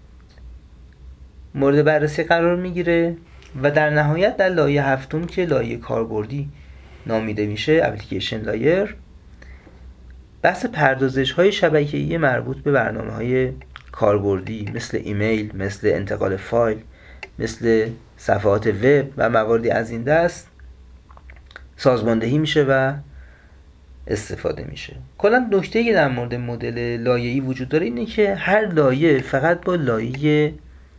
مورد بررسی قرار میگیره. و در نهایت در لایه هفتم که لایه کاربردی نامیده میشه، اپلیکیشن لایر، بحث پردازش های شبکه‌ای مربوط به برنامه های کاربردی مثل ایمیل، مثل انتقال فایل مثل صفحات وب و مواردی از این دست سازماندهی میشه و استفاده میشه. کلا نکته‌ای که در مورد مدل لایه‌ای وجود داره اینه که هر لایه فقط با لایه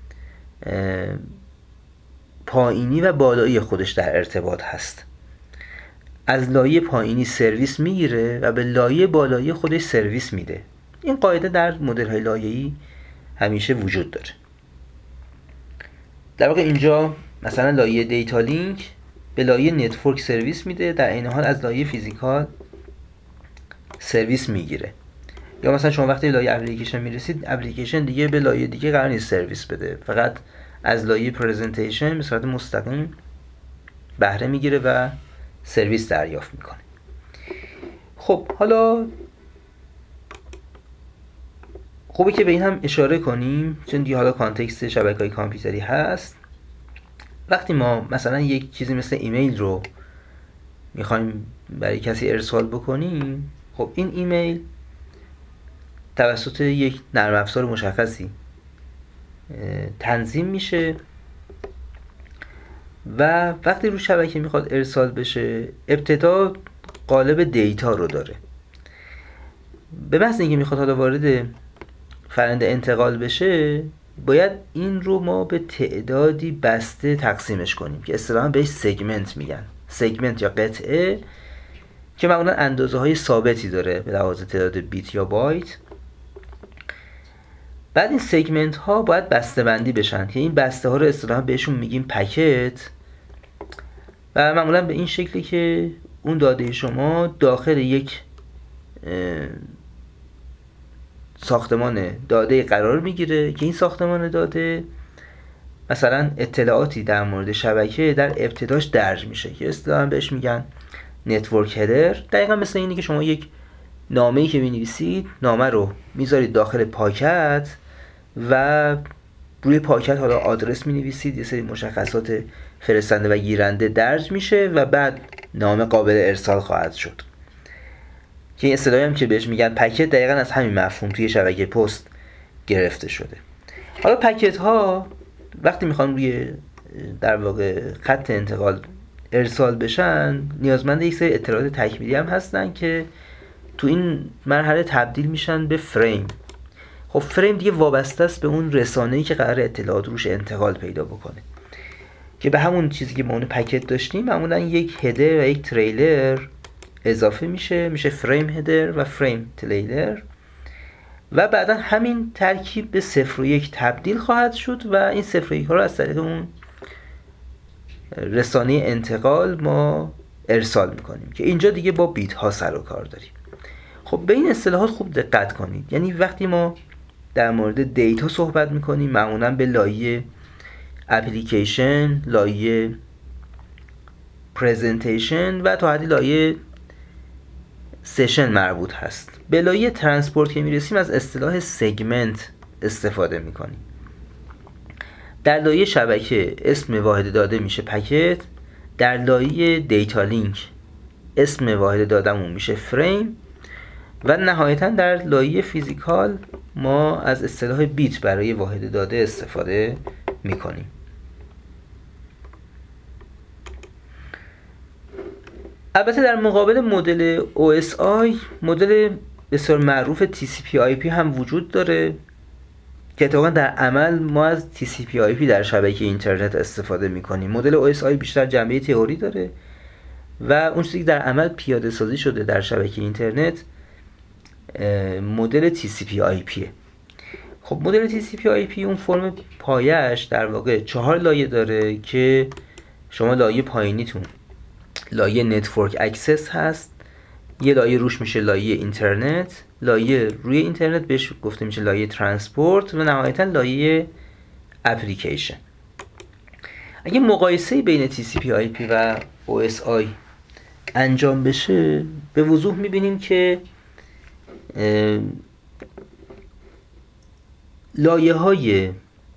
پایینی و بالایی خودش در ارتباط هست. از لایه پایینی سرویس میگیره و به لایه بالایی خودش سرویس میده. این قاعده در مدل‌های لایه‌ای همیشه وجود داره. در واقع اینجا مثلا لایه دیتا لینک به لایه نتورک سرویس میده، در این حال از لایه فیزیکال سرویس میگیره. یا مثلا شما وقتی لایه اپلیکیشن میرسید، اپلیکیشن دیگه به لایه دیگه قرار نیست سرویس بده، فقط از لایه پرزنتیشن به صورت مستقیم بهره میگیره و سرویس دریافت میکنه. خب حالا خوبه که به این هم اشاره کنیم، چون دیگه حالا کانتکست شبکه‌های کامپیوتری هست. وقتی ما مثلا یک چیزی مثل ایمیل رو میخوایم برای کسی ارسال بکنیم، خب این ایمیل توسط یک نرم افزار مشخصی تنظیم میشه و وقتی رو شبکه میخواد ارسال بشه، ابتدا قالب دیتا رو داره. به محض اینکه میخواد حالا وارد فرآیند انتقال بشه، باید این رو ما به تعدادی بسته تقسیمش کنیم که اصطلاحاً بهش سگمنت میگن. سگمنت یا قطعه که معمولاً اندازه های ثابتی داره به لحاظ تعداد بیت یا بایت. بعد این سگمنت ها باید بسته بندی بشن که این بسته ها رو اصطلاحاً بهشون میگیم پکت و معمولاً به این شکلی که اون داده شما داخل یک ساختمان داده قرار میگیره که این ساختمان داده مثلا اطلاعاتی در مورد شبکه در ابتداش درج میشه که اصطلاحاً بهش میگن نتورک هدر. دقیقاً مثل اینه که شما یک نامه‌ای که می‌نویسید، نامه رو میذارید داخل پاکت و روی پاکت حالا آدرس می‌نویسید، یه سری مشخصات فرستنده و گیرنده درج میشه و بعد نامه قابل ارسال خواهد شد. که این اصطلاحی هم که بهش میگن پکت دقیقاً از همین مفهوم توی شبکه پست گرفته شده. حالا پکت ها وقتی میخوان روی در واقع خط انتقال ارسال بشن، نیازمند یک سری اطلاعات تکمیلی هم هستن که تو این مرحله تبدیل میشن به فریم. خب فریم دیگه وابسته است به اون رسانه‌ای که قرار اطلاعات روش انتقال پیدا بکنه، که به همون چیزی که ما اون پکت داشتیم معمولا یک هدر و یک تریلر اضافه میشه، میشه فریم هدر و فریم تریلر و بعدا همین ترکیب به صفر و یک تبدیل خواهد شد و این صفر و یک ها رو از طریق اون رسانه انتقال ما ارسال میکنیم که اینجا دیگه با بیت ها سر و کار داریم. خب به این اصطلاحات خوب دقت کنید. یعنی وقتی ما در مورد دیتا صحبت میکنیم، معمولا به لایه اپلیکیشن، لایه پرزنتیشن و تا حدی لایه سشن مربوط هست. به لایه ترانسپورت که میرسیم از اصطلاح سگمنت استفاده میکنیم. در لایه شبکه اسم واحد داده میشه پکت، در لایه دیتا لینک اسم واحد دادهمون میشه فریم و نهایتا در لایه فیزیکال ما از اصطلاح بیت برای واحد داده استفاده میکنیم. البته در مقابل مدل او اس آی مدل بسیار معروف تی سی پی آی پی هم وجود داره که اتفاقا در عمل ما از تی سی پی آی پی در شبکه اینترنت استفاده میکنیم. مدل او اس آی بیشتر جنبه تئوری داره و اون چیزی که در عمل پیاده سازی شده در شبکه اینترنت مدل تی سی پی آی پی. خب مدل تی سی پی آی پی اون فرم پایش در واقع چهار لایه داره که شما لایه پایینیتون لایه نتورک اکسس هست، یه لایه روش میشه لایه اینترنت، لایه روی اینترنت بهش گفته میشه لایه ترانسپورت و نهایتا لایه اپلیکیشن. اگه مقایسه بین تی سی پی آی پی و او اس آی انجام بشه، به وضوح میبینیم که لایه های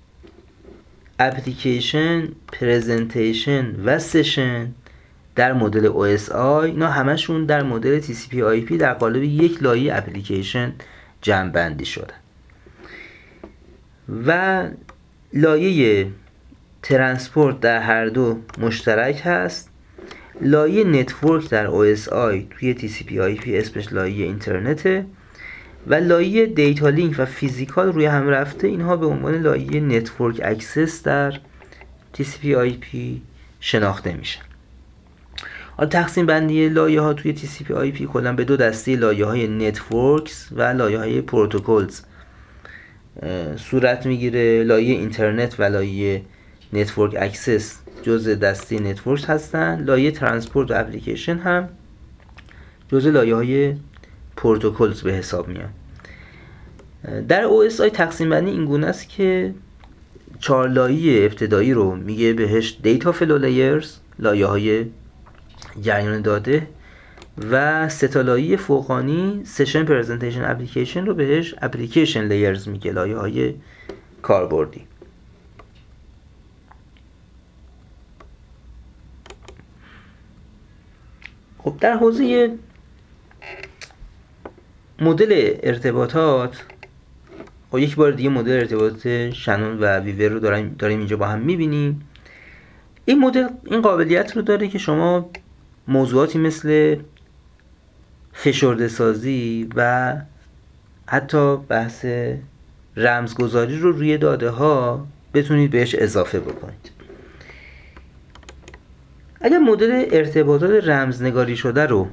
اپلیکیشن، پرزنتیشن و سشن در مدل او اس آی اینا همشون در مدل تی سی پی آی پی در قالب یک لایه اپلیکیشن جمع بندی شدن و لایه ترانسپورت در هر دو مشترک هست. لایه نتورک در او اس آی توی تی سی پی آی پی اسمش لایه اینترنته و لایه دیتا لینک و فیزیکال روی هم رفته، اینها به عنوان لایه نتورک اکسس در تی سی پی آی پی شناخته میشن. حالا تقسیم بندی لایه ها توی تی سی پی آی پی کلا به دو دسته لایه های نتورکس و لایه های پروتکلز صورت میگیره. لایه اینترنت و لایه نتورک اکسس جزء دسته نتورکس هستن. لایه ترانسپورت و اپلیکیشن هم جزء لایه های پروتکلز به حساب میان. در او اس آی تقسیم بندی این گونه است که چهار لایه ابتدایی رو میگه بهش دیتا فلو لیرز، لایه های جریان داده، و سه تا لایه فوقانی سشن پرزنتیشن اپلیکیشن رو بهش اپلیکیشن لیرز میگه، لایه های کاربردی. خب در حوزه مدل ارتباطات، خب یک بار دیگه مدل ارتباطات شنون و ویور رو داریم داریم اینجا با هم میبینیم. این مدل این قابلیت رو داره که شما موضوعاتی مثل فشرده سازی و حتی بحث رمزگذاری رو روی داده ها بتونید بهش اضافه بکنید. اگر مدل ارتباطات رمزنگاری شده رو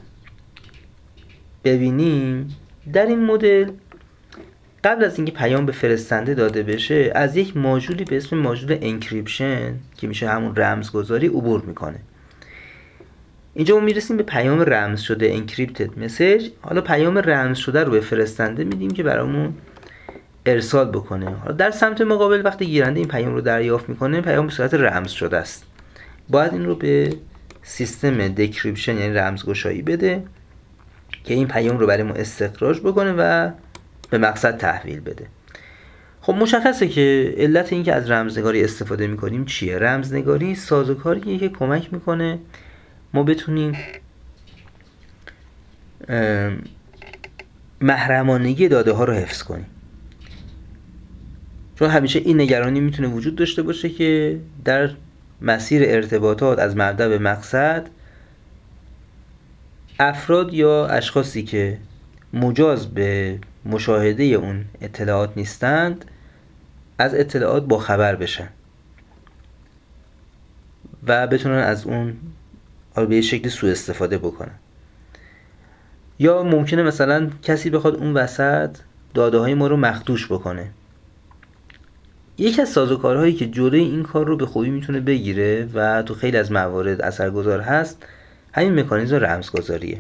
ببینیم، در این مدل قبل از اینکه پیام به فرستنده داده بشه از یک ماژولی به اسم ماژول انکریپشن که میشه همون رمزگذاری عبور میکنه. اینجا ما میرسیم به پیام رمز شده انکریپتد مسیج. حالا پیام رمز شده رو به فرستنده میدیم که برامون ارسال بکنه. حالا در سمت مقابل وقتی گیرنده این پیام رو دریافت میکنه، پیام به صورت رمز شده است. باید این رو به سیستم دکریپشن یعنی رمزگشایی بده که این پیام رو برای ما استخراج بکنه و به مقصد تحویل بده. خب مشخصه که علت این که از رمزنگاری استفاده میکنیم چیه؟ رمزنگاری سازوکاریه که کمک میکنه ما بتونیم محرمانگی داده ها رو حفظ کنیم. چون همیشه این نگرانی میتونه وجود داشته باشه که در مسیر ارتباطات از مبدأ به مقصد افراد یا اشخاصی که مجاز به مشاهده اون اطلاعات نیستند از اطلاعات با خبر بشن و بتونن از اون به شکلی سوء استفاده بکنن. یا ممکنه مثلا کسی بخواد اون وسط داده های ما رو مخدوش بکنه. یکی از سازوکارهایی که جلوی این کار رو به خوبی میتونه بگیره و تو خیلی از موارد اثرگذار هست همین مکانیزم رمزگذاریه.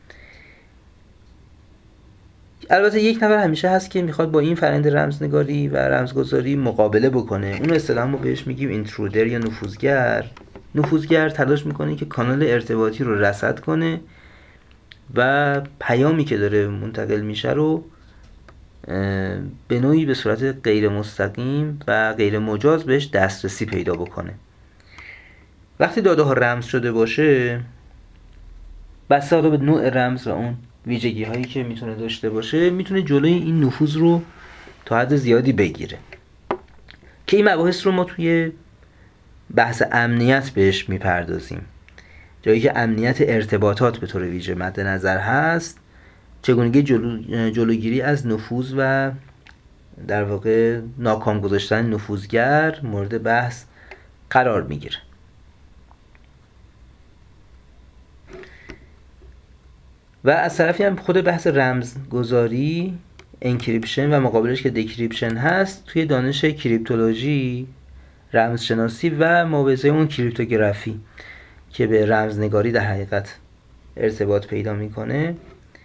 البته یک نفر همیشه هست که میخواد با این فرآیند رمزنگاری و رمزگذاری مقابله بکنه. اون اصطلاحاً ما بهش میگیم اینترودر یا نفوذگر. نفوذگر تلاش میکنه که کانال ارتباطی رو رصد کنه و پیامی که داره منتقل میشه رو به نوعی به صورت غیر مستقیم و غیر مجاز بهش دسترسی پیدا بکنه. وقتی داده ها رمز شده باشه، بسته به نوع رمز و اون ویژگی هایی که میتونه داشته باشه، میتونه جلوی این نفوذ رو تا حد زیادی بگیره که این مباحث رو ما توی بحث امنیت بهش میپردازیم. جایی که امنیت ارتباطات به طور ویژه مد نظر هست، چگونگی جلو، جلوگیری از نفوذ و در واقع ناکام گذاشتن نفوذگر مورد بحث قرار میگیره. و از طرفی هم خود بحث رمزگذاری، انکریپشن و مقابلش که دکریپشن هست توی دانش کریپتولوژی، رمزشناسی و مابعضای اون کریپتوگرافی که به رمزنگاری در حقیقت ارتباط پیدا میکنه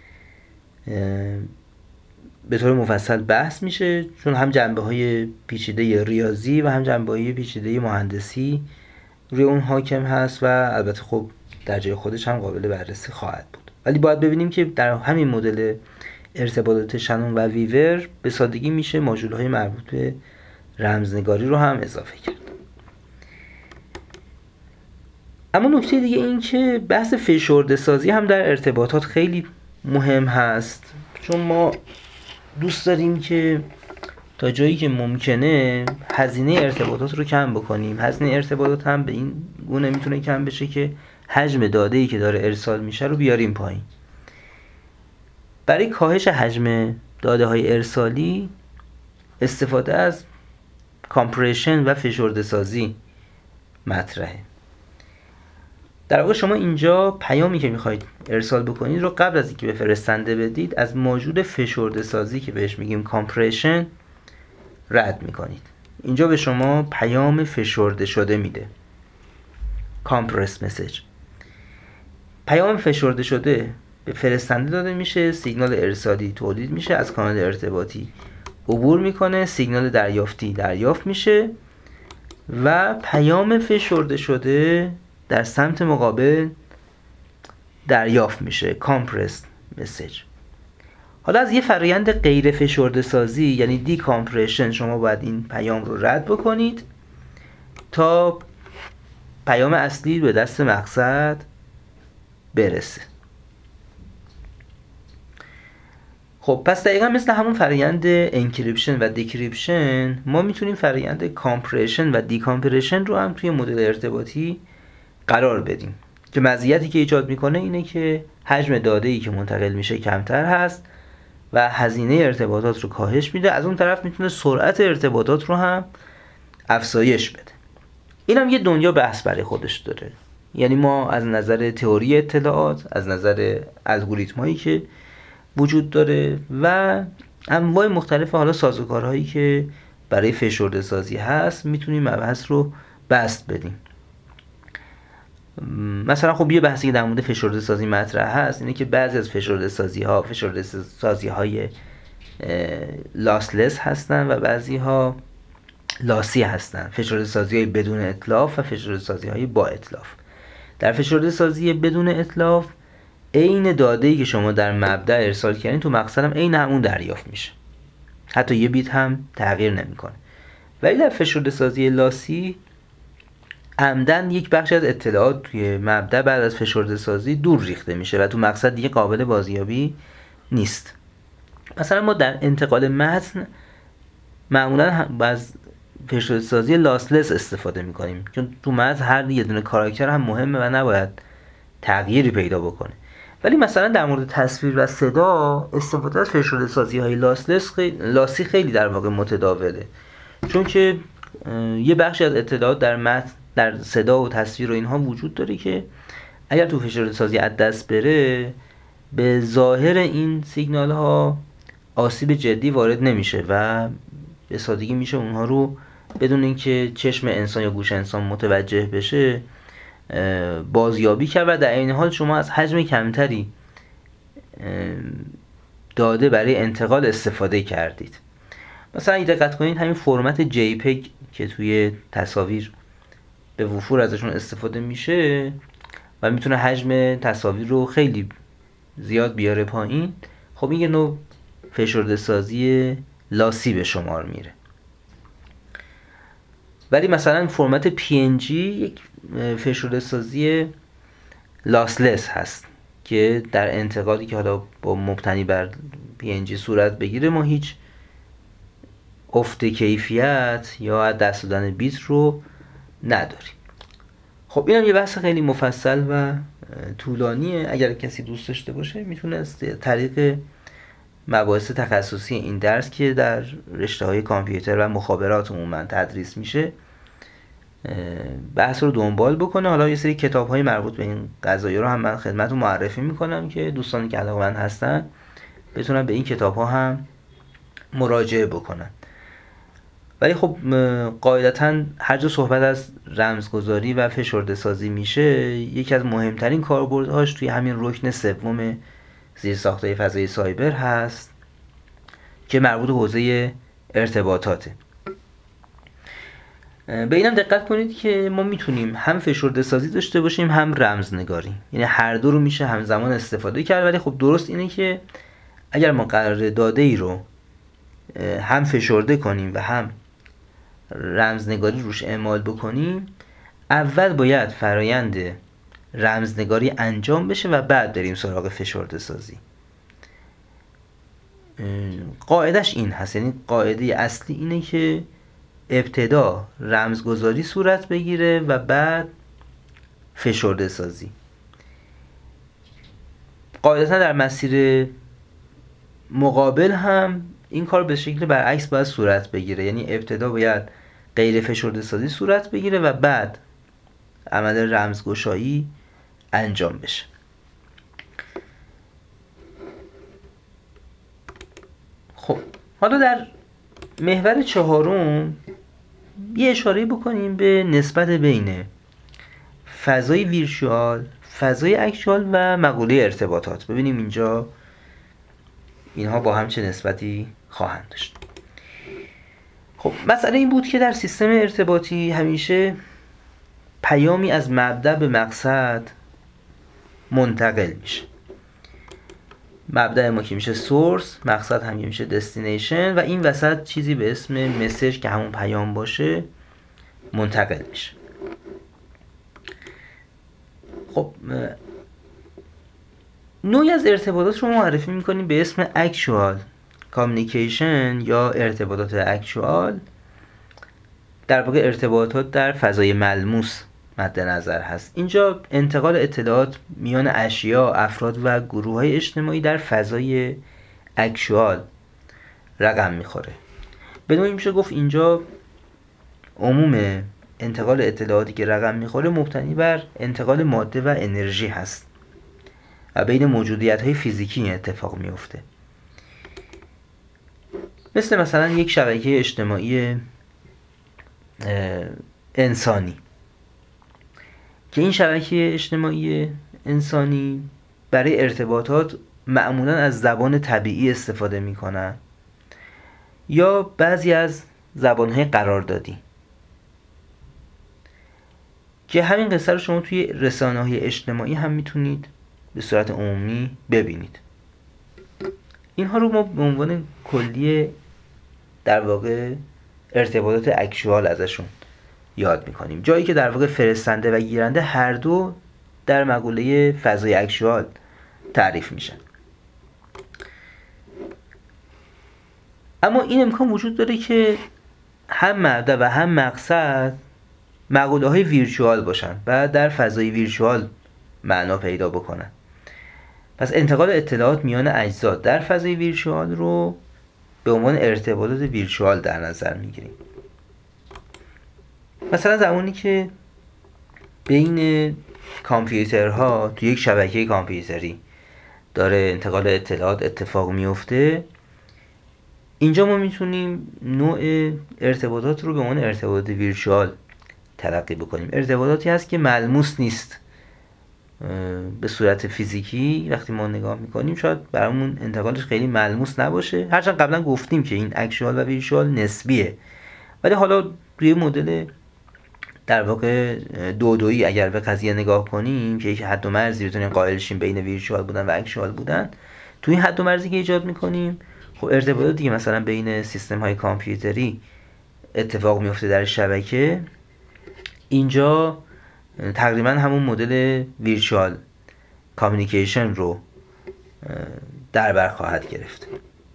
به طور مفصل بحث میشه، چون هم جنبه های پیچیده ریاضی و هم جنبه های پیچیده مهندسی روی اون حاکم هست و البته خب در جای خودش هم قابل بررسی خواهد بود. ولی باید ببینیم که در همین مدل ارتباطات شنون و ویور به سادگی میشه ماژول های مربوط به رمزنگاری رو هم اضافه کرد. اما نکته دیگه این که بحث فشرده سازی هم در ارتباطات خیلی مهم هست، چون ما دوست داریم که تا جایی که ممکنه هزینه ارتباطات رو کم بکنیم. هزینه ارتباطات هم به این گونه میتونه کم بشه که حجم داده‌ای که داره ارسال میشه رو بیاریم پایین. برای کاهش حجم داده های ارسالی استفاده از کامپرشن و فشرده سازی مطرحه. در واقع شما اینجا پیامی که میخواید ارسال بکنید رو قبل از اینکه به فرستنده بدید از ماژول فشرده سازی که بهش میگیم کامپرشن رد میکنید. اینجا به شما پیام فشرده شده میده، کامپرس مسیج. پیام فشرده شده به فرستنده داده میشه، سیگنال ارسالی تولید میشه، از کانال ارتباطی عبور میکنه، سیگنال دریافتی دریافت میشه و پیام فشرده شده در سمت مقابل دریافت میشه، کامپرس مسیج. حالا از یه فرآیند غیر فشرده سازی یعنی دی کامپرشن شما باید این پیام رو رد بکنید تا پیام اصلی به دست مقصد برسه. خب پس دقیقا مثل همون فرآیند انکریپشن و دیکریپشن ما میتونیم فرآیند کامپرشن و دیکامپرشن رو هم توی مدل ارتباطی قرار بدیم که مزیتی که ایجاد میکنه اینه که حجم داده‌ای که منتقل میشه کمتر هست و هزینه ارتباطات رو کاهش میده. از اون طرف میتونه سرعت ارتباطات رو هم افزایش بده. این هم یه دنیا بحث برای خودش داره. یعنی ما از نظر تئوری اطلاعات، از نظر الگوریتمایی که وجود داره و انواع مختلف حالا سازوکارهایی که برای فشرده سازی هست میتونیم مبحث رو بسط بدیم. مثلا خب یه بحثی که در مورد فشرده سازی مطرح هست اینه که بعضی از فشرده سازی ها فشرده سازی های لاسلس هستن و بعضی ها لاسی هستن، فشرده سازی های بدون اتلاف و فشرده سازی های با اتلاف. در فشرده سازی بدون اتلاف عین داده‌ای که شما در مبدأ ارسال کردین تو مقصد هم عین همون دریافت میشه، حتی یه بیت هم تغییر نمیکنه. ولی در فشرده سازی لاسی عمدن یک بخش از اطلاعات توی مبدأ بعد از فشرده سازی دور ریخته میشه و تو مقصد دیگه قابل بازیابی نیست. مثلا ما در انتقال متن معمولا از فشرده سازی لاسلس استفاده میکنیم چون تو متن هر یه دونه کاراکتر هم مهمه و نباید تغییری پیدا بکنه. ولی مثلا در مورد تصویر و صدا استفاده از فشرده سازی های لاسلس خیلی لاسی خیلی در واقع متداوله، چون که یه بخشی از اطلاعات در متن در صدا و تصویر و اینها وجود داره که اگر تو فشرده سازی از دست بره به ظاهر این سیگنال ها آسیب جدی وارد نمیشه و به سادگی میشه اونها رو بدون اینکه چشم انسان یا گوش انسان متوجه بشه بازیابی کرد و در این حال شما از حجم کمتری داده برای انتقال استفاده کردید. مثلا اگه دقت کنید همین فرمت جی پگ که توی تصاویر به وفور ازشون استفاده میشه و میتونه حجم تصاویر رو خیلی زیاد بیاره پایین، خب این یه نوع فشرده سازی لاسی به شمار میره. ولی مثلا فرمت پی ان جی یک فشرده سازی لاسلس هست که در انتقالی که حالا با مبتنی بر پی ان جی صورت بگیره ما هیچ افت کیفیت یا از دست دادن بیت رو نداریم. خب اینم یه بحث خیلی مفصل و طولانیه. اگر کسی دوست داشته باشه میتونه از طریق مباحث تخصصی این درس که در رشته‌های کامپیوتر و مخابرات عموما تدریس میشه بحث رو دنبال بکنه. حالا یه سری کتاب‌های مربوط به این قضایا رو هم من خدمتتون معرفی میکنم که دوستانی که علاقه‌مند هستن بتونن به این کتاب‌ها هم مراجعه بکنن. ولی خب قاعدتاً هر جا صحبت از رمزگذاری و فشرده سازی میشه یکی از مهمترین کاربردهاش توی همین رکن سوم زیرساخت‌های فضای سایبر هست که مربوط به حوزه ارتباطاته. به اینم دقت کنید که ما میتونیم هم فشرده سازی داشته باشیم هم رمزنگاری، یعنی هر دو رو میشه همزمان استفاده کرد. ولی خب درست اینه که اگر ما قرار داده ای رو هم فشرده کنیم و هم رمزنگاری روش اعمال بکنیم اول باید فرایند رمزنگاری انجام بشه و بعد بریم سراغ فشرده سازی. قاعدش این هست، یعنی قاعده اصلی اینه که ابتدا رمزگذاری صورت بگیره و بعد فشرده سازی. قاعدتا در مسیر مقابل هم این کار به شکل برعکس باید صورت بگیره، یعنی ابتدا باید غیر فشرده سازی صورت بگیره و بعد عمل رمزگشایی انجام بشه. خب حالا در محور چهارم یه اشاره بکنیم به نسبت بین فضای ویرچوال، فضای اکچوال و مقوله ارتباطات. ببینیم اینجا اینها با هم چه نسبتی خواهند داشت. خب مسئله این بود که در سیستم ارتباطی همیشه پیامی از مبدأ به مقصد منتقل میشه. مبدأ ما که میشه سورس، مقصد هم میشه دستینیشن و این وسط چیزی به اسم مسیج که همون پیام باشه منتقل میشه. خب نوعی از ارتباطات رو معرفی میکنیم به اسم اکچوال کامیونیکیشن یا ارتباطات اکچوال. در واقع ارتباطات در فضای ملموس مد نظر هست. اینجا انتقال اطلاعات میان اشیا، افراد و گروه‌های اجتماعی در فضای اکچوال رقم میخوره. به نوعی میشه گفت اینجا عموم انتقال اطلاعاتی که رقم میخوره مبتنی بر انتقال ماده و انرژی هست و بین موجودیت‌های فیزیکی اتفاق میفته. مثل مثلا یک شبکه اجتماعی انسانی که این شبکه اجتماعی انسانی برای ارتباطات معمولا از زبان طبیعی استفاده میکنن یا بعضی از زبانهای قراردادی که همین قصه رو شما توی رسانه‌های اجتماعی هم میتونید به صورت عمومی ببینید. اینها رو ما به عنوان کلی در واقع ارتباطات اکچوال ازشون یاد میکنیم، جایی که در واقع فرستنده و گیرنده هر دو در مقوله فضای اکچوال تعریف میشن. اما این امکان وجود داره که هم مبدأ و هم مقصد مقوله های ویرچوال باشن و در فضای ویرچوال معنا پیدا بکنن. پس انتقال اطلاعات میان اجزا در فضای ویرچوال رو به عنوان ارتباطات ویرچوال در نظر میگیریم. مثلا زمانی که بین کامپیوترها تو یک شبکه کامپیوتری داره انتقال اطلاعات اتفاق میفته، اینجا ما میتونیم نوع ارتباطات رو به عنوان ارتباطات ویرچوال تلقی بکنیم. ارتباطاتی هست که ملموس نیست به صورت فیزیکی. وقتی ما نگاه میکنیم شاید برامون انتقالش خیلی ملموس نباشه، هرچند قبلا گفتیم که این اکچوال و ویرچوال نسبیه، ولی حالا روی مدل در واقع دو دویی اگر به قضیه نگاه کنیم که یک حد و مرزی بتونیم قائل شیم بین ویرچوال بودن و اکچوال بودن، توی این حد و مرزی که ایجاد میکنیم خب ارتباطات دیگه مثلا بین سیستم های کامپیوتری اتفاق میفته در شبکه، اینجا تقریبا همون مدل ویرچوال کامیونیکیشن رو در بر خواهد گرفت.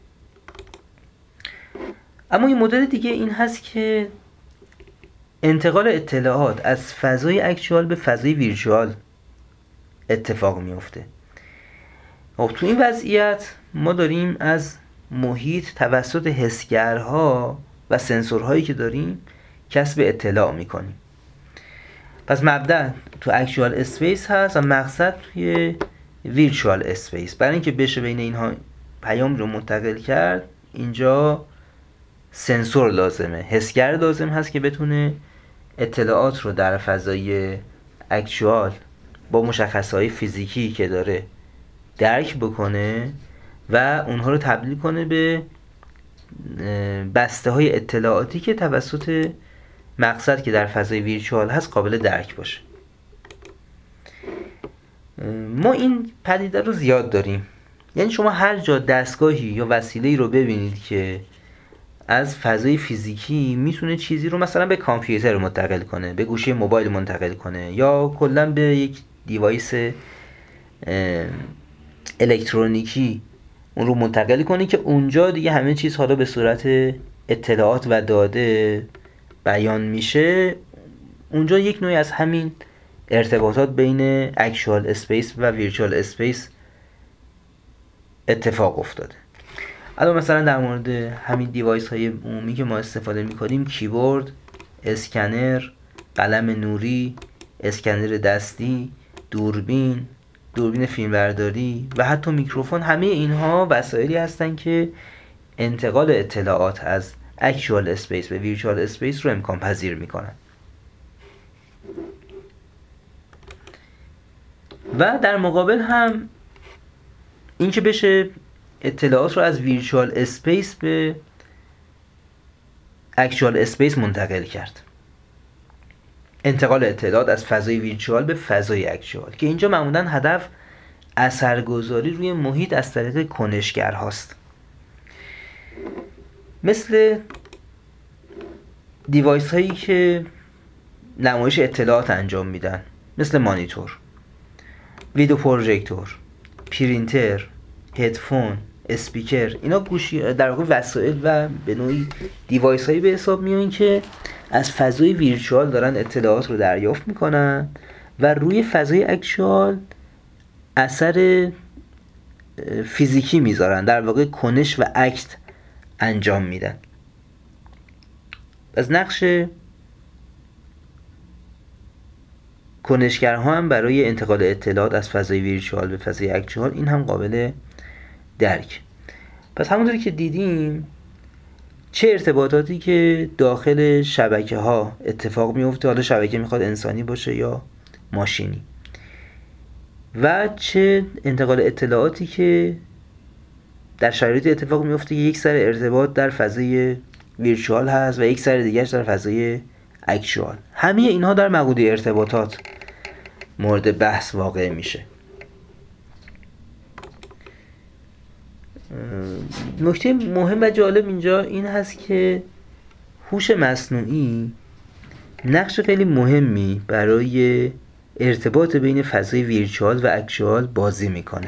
اما این مدل دیگه این هست که انتقال اطلاعات از فضای اکچوال به فضای ویرچوال اتفاق میفته. خب تو این وضعیت ما داریم از محیط توسط حسگرها و سنسورهایی که داریم کسب اطلاع میکنیم. پس مبدأ تو اکچوال اسپیس هست و مقصد توی ویرچوال اسپیس. برای اینکه بشه بین اینها پیام رو منتقل کرد، اینجا سنسور لازمه، حسگر لازم هست که بتونه اطلاعات رو در فضای اکچوال با مشخصهای فیزیکی که داره درک بکنه و اونها رو تبدیل کنه به بسته های اطلاعاتی که توسط مقصد که در فضای ویرچوال هست قابل درک باشه. ما این پدیده رو زیاد داریم، یعنی شما هر جا دستگاهی یا وسیله‌ای رو ببینید که از فضای فیزیکی میتونه چیزی رو مثلا به کامپیوتر منتقل کنه، به گوشی موبایل منتقل کنه یا کلا به یک دیوایس الکترونیکی اون رو منتقل کنی که اونجا دیگه همه چیز حالا به صورت اطلاعات و داده بیان میشه. اونجا یک نوعی از همین ارتباطات بین اکچوال اسپیس و ویرچوال اسپیس اتفاق افتاده. الان مثلا در مورد همین دیوایس های عمومی که ما استفاده میکنیم، کیبورد، اسکنر، قلم نوری، اسکنر دستی، دوربین، دوربین فیلمبرداری و حتی میکروفون، همه اینها وسایلی هستن که انتقال اطلاعات از اکچوال اسپیس به ویرچوال اسپیس رو امکان پذیر میکنن. و در مقابل هم این که بشه اطلاعات رو از ویرچوال اسپیس به اکچوال اسپیس منتقل کرد. انتقال اطلاعات از فضای ویرچوال به فضای اکچوال که اینجا معمولاً هدف اثرگذاری روی محیط از طریق کنشگر هاست. مثل دیوایس هایی که نمایش اطلاعات انجام میدن، مثل مانیتور، ویدیو پروژکتور، پرینتر، هدفون، اسپیکر، اینا گوشی در واقع وسایل و به نوعی دیوایس هایی به حساب میان که از فضای ویرچوال دارن اطلاعات رو دریافت میکنن و روی فضای اکچوال اثر فیزیکی میذارن، در واقع کنش و اکت انجام میدن. از نقش کنشگرها هم برای انتقال اطلاعات از فضای ویرچوال به فضای اکچوال این هم قابل درک. پس همونطوری که دیدیم چه ارتباطاتی که داخل شبکه ها اتفاق میفته، حالا شبکه میخواد انسانی باشه یا ماشینی، و چه انتقال اطلاعاتی که در شرایط اتفاق میفته که یک سر ارتباط در فضای ویرچوال هست و یک سر دیگرش در فضای اکچوال. همه اینها در مقوله ارتباطات مورد بحث واقع میشه. نکته مهم و جالب اینجا این هست که هوش مصنوعی نقش خیلی مهمی برای ارتباط بین فضای ویرچوال و اکچوال بازی میکنه،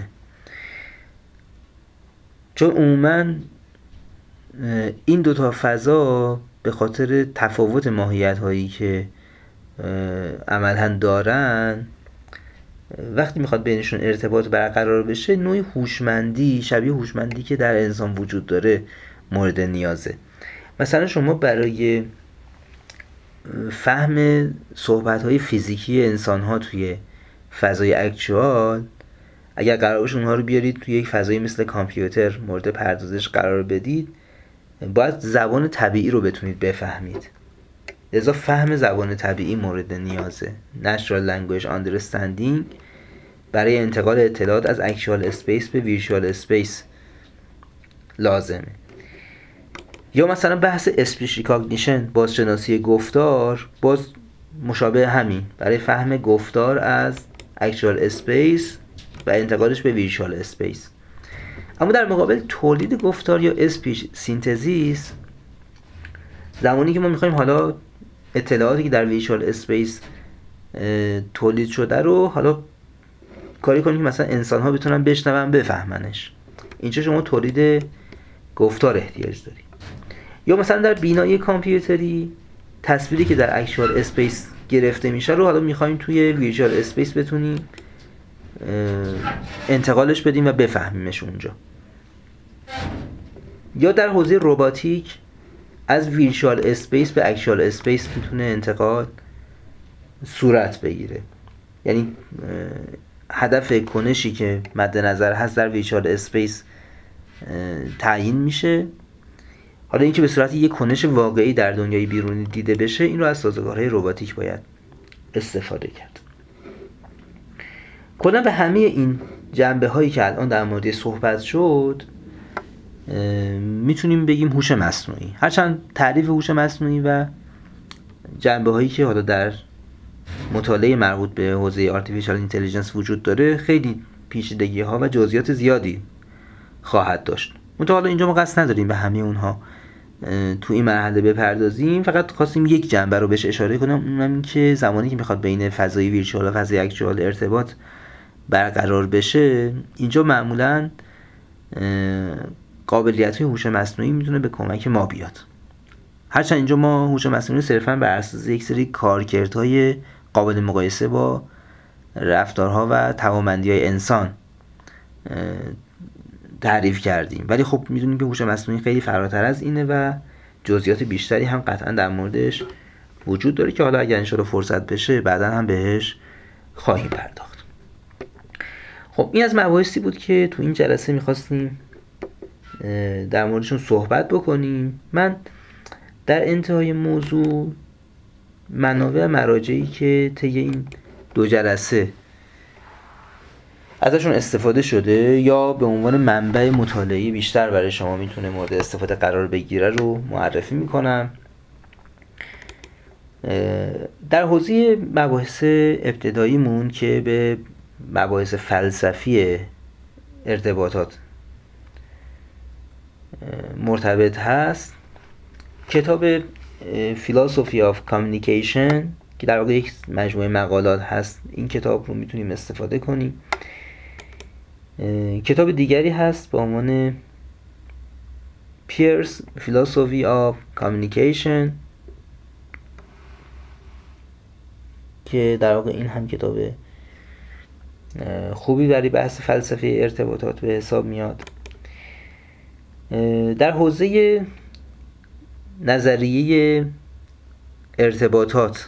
چون عموماً این دوتا فضا به خاطر تفاوت ماهیت هایی که عملاً دارن، وقتی میخواد بینشون ارتباط برقرار بشه نوعی هوشمندی شبیه هوشمندی که در انسان وجود داره مورد نیازه. مثلا شما برای فهم صحبت‌های فیزیکی انسان‌ها توی فضای اکچوال اگر قرار باشه اونها رو بیارید توی یک فضایی مثل کامپیوتر مورد پردازش قرار بدید، باید زبان طبیعی رو بتونید بفهمید. لذا فهم زبان طبیعی مورد نیازه. Natural Language Understanding برای انتقال اطلاعات از اکچوال اسپیس به ویرچوال اسپیس لازمه. یا مثلا بحث اسپیچ ریکاگنیشن، بازشناسی گفتار، باز مشابه همین، برای فهم گفتار از اکچوال اسپیس و انتقالش به ویرچوال اسپیس. اما در مقابل تولید گفتار یا اسپیچ سینتزیس، زمانی که ما میخوایم حالا اطلاعاتی که در ویرچوال اسپیس تولید شده رو حالا کاری کنیم که مثلا انسان ها بتونن بشنون بفهمنش، اینجا شما تولید گفتار احتیاج داری. یا مثلا در بینایی کامپیوتری تصویری که در اکچوال اسپیس گرفته میشه رو حالا میخوایم توی ویرچوال اسپیس بتونیم انتقالش بدیم و بفهمیمش اونجا. یا در حوزه رباتیک از ویرچوال اسپیس به اکچوال اسپیس میتونه انتقال صورت بگیره، یعنی هدف کنشی که مد نظر هست در ویرچوال اسپیس تعیین میشه. حالا اینکه به صورت یک کنش واقعی در دنیای بیرونی دیده بشه، این رو از سازوکارهای رباتیک باید استفاده کرد. کلا به همه این جنبه هایی که الان در مورد صحبت شد میتونیم بگیم هوش مصنوعی. هرچند تعریف هوش مصنوعی و جنبه هایی که حالا در مطالعه مربوط به حوزه آرتفیشال اینتلیجنس وجود داره خیلی پیچیدگی ها و جزئیات زیادی خواهد داشت. منتها حالا اینجا ما قصد نداریم به همه اونها تو این مرحله بپردازیم، فقط خواستیم یک جنبه رو بهش اشاره کنم، اونم این که زمانی که میخواد بین فضای ویرچوال و فضای اکچوال ارتباط برقرار بشه، اینجا معمولاً قابلیت های هوش مصنوعی میتونه به کمک ما بیاد. هرچند اینجا ما هوش مصنوعی صرفا بر اساس یک سری کارکردهای قابل مقایسه با رفتارها و توانمندی‌های انسان تعریف کردیم، ولی خب میدونیم که هوش مصنوعی خیلی فراتر از اینه و جزئیات بیشتری هم قطعا در موردش وجود داره که حالا اگر ان شاءالله فرصت بشه بعدا هم بهش خواهیم پرداخت. خب این از مباحثی بود که تو این جلسه میخواستیم در موردشون صحبت بکنیم. من در انتهای موضوع منابع مراجعی که طی این دو جلسه ازشون استفاده شده یا به عنوان منبع مطالعه‌ای بیشتر برای شما میتونه مورد استفاده قرار بگیره رو معرفی میکنم. در حوزه مباحث ابتداییمون که به مباحث فلسفی ارتباطات مرتبط هست، کتاب Philosophy of Communication که در واقع یک مجموعه مقالات هست، این کتاب رو میتونیم استفاده کنیم. کتاب دیگری هست با عنوان Peirce Philosophy of Communication که در واقع این هم کتاب خوبی برای بحث فلسفه ارتباطات به حساب میاد. در حوزه نظریه ارتباطات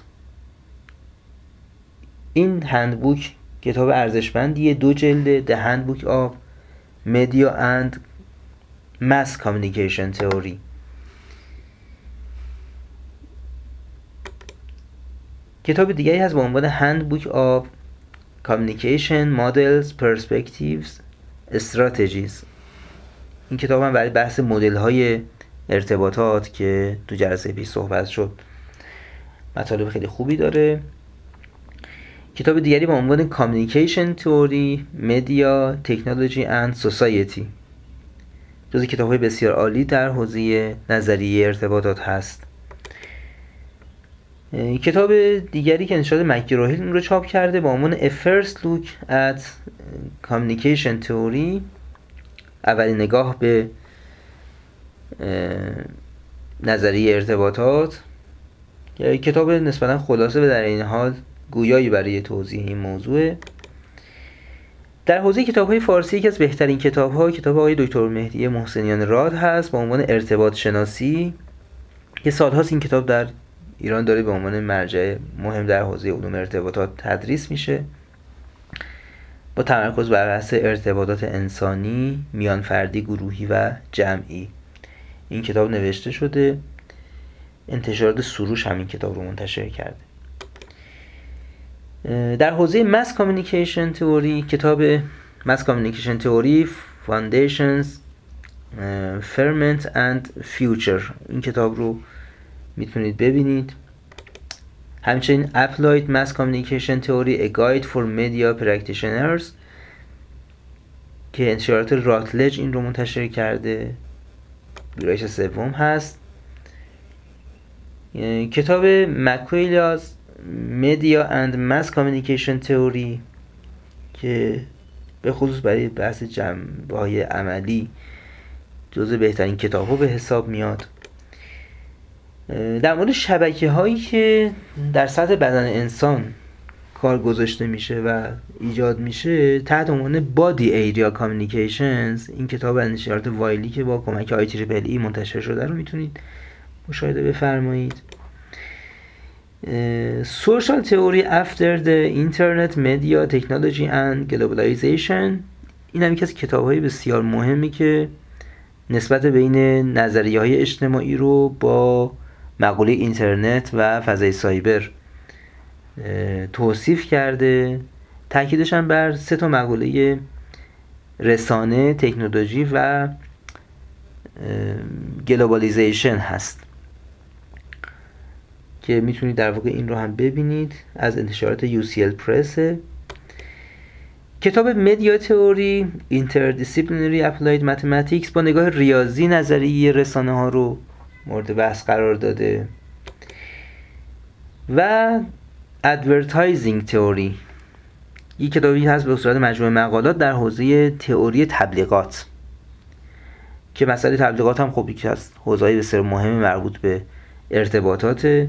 این هندبوک کتاب ارزشمندیه، دو جلده، The Handbook of Media and Mass Communication Theory. کتاب دیگری هست با عنوان Handbook of Communication Models, Perspectives, Strategies. این کتاب هم برای بحث مدل های ارتباطات که تو جلسه پیش صحبت شد مطالب خیلی خوبی داره. کتاب دیگری با عنوان Communication Theory, Media, Technology and Society جزو کتاب‌های بسیار عالی در حوزه نظریه ارتباطات هست. کتاب دیگری که نشاد مک‌گراهیل این رو چاپ کرده با عنوان A First Look at Communication Theory، اولین نگاه به نظریه ارتباطات، کتاب نسبتا خلاصه و در این حال گویایی برای توضیح این موضوع. در حوزه کتاب‌های فارسی یکی از بهترین کتاب‌ها کتاب آقای دکتر مهدی محسنیان راد هست با عنوان ارتباط شناسی که سال‌هاست این کتاب در ایران داره به عنوان مرجع مهم در حوزه علوم ارتباطات تدریس میشه با تمرکز بر بحث ارتباطات انسانی، میان فردی، گروهی و جمعی. این کتاب نوشته شده، انتشارات سروش همین کتاب رو منتشر کرده. در حوزه Mass Communication Theory کتاب Mass Communication Theory Foundations, Ferment and Future این کتاب رو میتونید ببینید. همچنین Applied Mass Communication Theory A Guide for Media Practitioners که انتشارات راتلج این رو منتشر کرده، ویرایش سوم هست. کتاب مکویلاز Media and Mass Communication Theory که به خصوص برای بحث جنبه‌های عملی جزو بهترین کتاب‌ها به حساب میاد. در مورد شبکه‌هایی که در سطح بدن انسان کار گذاشته میشه و ایجاد میشه تحت عنوان Body Area Communications، این کتاب انتشارات وایلی که با کمک آی تریپل ای منتشر شده رو میتونید مشاهده بفرمایید. Social Theory After the Internet, Media, Technology and Globalization این هم یکی از کتاب‌های بسیار مهمی که نسبت بین نظریه‌های اجتماعی رو با مقوله اینترنت و فضای سایبر توصیف کرده. تاکیدش هم بر سه تا مقوله رسانه، تکنولوژی و گلوبالیزیشن هست که میتونید در واقع این رو هم ببینید، از انتشارات یو سی ال پرس. کتاب مدیا تئوری اینتردیسیپلینری اپلایید ماتماتیکس با نگاه ریاضی نظریه رسانه ها رو مورد بحث قرار داده. و ادورتایزینگ تئوری یک کتابی هست به صورت مجموعه مقالات در حوزه تئوری تبلیغات که مسئله تبلیغات هم خب یکی از حوزه‌های بسیار مهم مربوط به ارتباطات.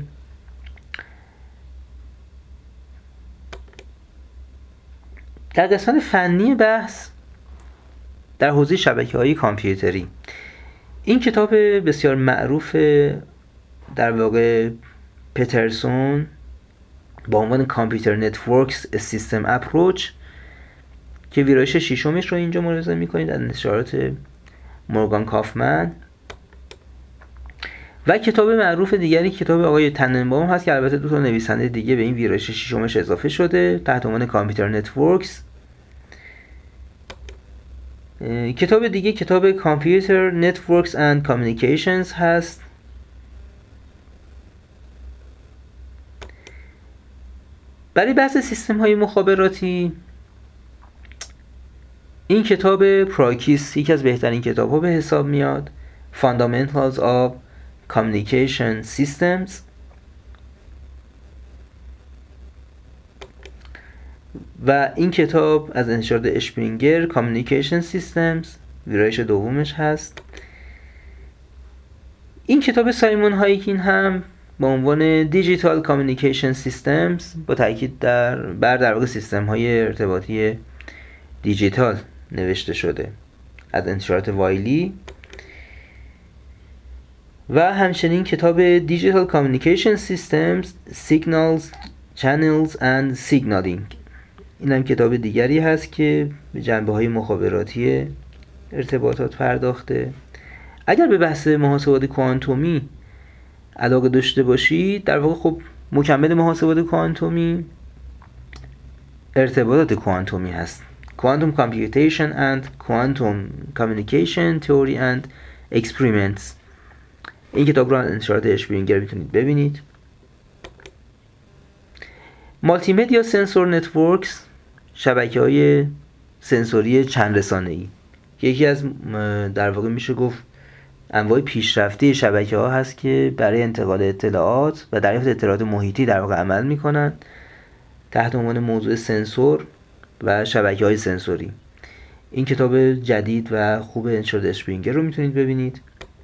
در قسمت فنی بحث در حوزه شبکه‌های کامپیوتری، این کتاب بسیار معروف در واقع پترسون با عنوان کامپیوتر نتورکس سیستم اپروچ که ویرایش ششمش رو اینجا ملاحظه می‌کنید از نشریات مورگان کافمن، و کتاب معروف دیگری کتاب آقای تننباوم هست که البته دو تا نویسنده دیگه به این ویرایش ششمش اضافه شده تحت عنوان کامپیوتر نتورکس. کتاب دیگه کتاب کامپیوتر نتورکس اند کامیونیکیشنز هست. برای بحث سیستم های مخابراتی این کتاب پراکیس یکی از بهترین کتاب ها به حساب میاد. Fundamentals of Communication Systems. و این کتاب از انتشارات اشپرینگر Communication Systems ویرایش دومش هست. این کتاب سایمون هایکین هم با عنوان Digital Communication Systems با تاکید در بر در واقع سیستم های ارتباطی دیجیتال نوشته شده از انتشارات وایلی. و همچنین کتاب Digital Communication Systems Signals, Channels and Signaling. این هم کتاب دیگری هست که به جنبه های مخابراتی ارتباطات پرداخته. اگر به بحث محاسبات کوانتومی علاقه داشته باشید، در واقع خب مکمل محاسبات کوانتومی ارتباطات کوانتومی هست. Quantum Computation and Quantum Communication Theory and Experiments. این کتاب رو از انتشارات اشپرینگر میتونید ببینید. مالتی مدیا سنسور نتورکس شبکه‌های سنسوری چند رسانه‌ای که یکی از در واقع میشه گفت انواع پیشرفته شبکه‌ها هست که برای انتقال اطلاعات و دریافت اطلاعات محیطی در واقع عمل میکنن تحت عنوان موضوع سنسور و شبکه‌های سنسوری. این کتاب جدید و خوب انتشارات اشپرینگر رو میتونید ببینید.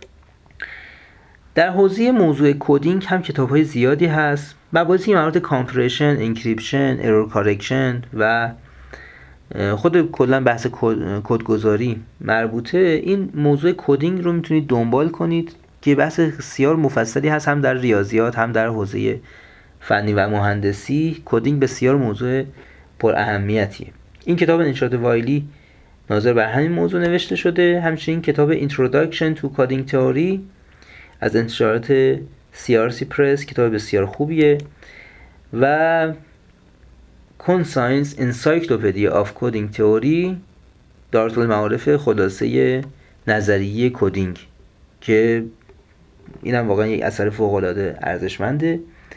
در حوزه موضوع کدینگ هم کتاب‌های زیادی هست. مباحثی مربوط کامپرشن، انکریپشن، ارور کارکشن و خود کلا بحث کدگذاری مربوطه. این موضوع کدینگ رو میتونید دنبال کنید که بحث بسیار مفصلی هست هم در ریاضیات هم در حوزه فنی و مهندسی. کدینگ بسیار موضوع پر اهمیتیه. این کتاب انتشارات وایلی ناظر بر همین موضوع نوشته شده. همچنین کتاب Introduction to Coding Theory از انتشارات سی آر سی پرس کتاب بسیار خوبیه. و Conscience Encyclopedia of Coding Theory دارت المعارف خلاصه نظریه کدینگ که اینم واقعا یک اثر فوق‌العاده ارزشمنده.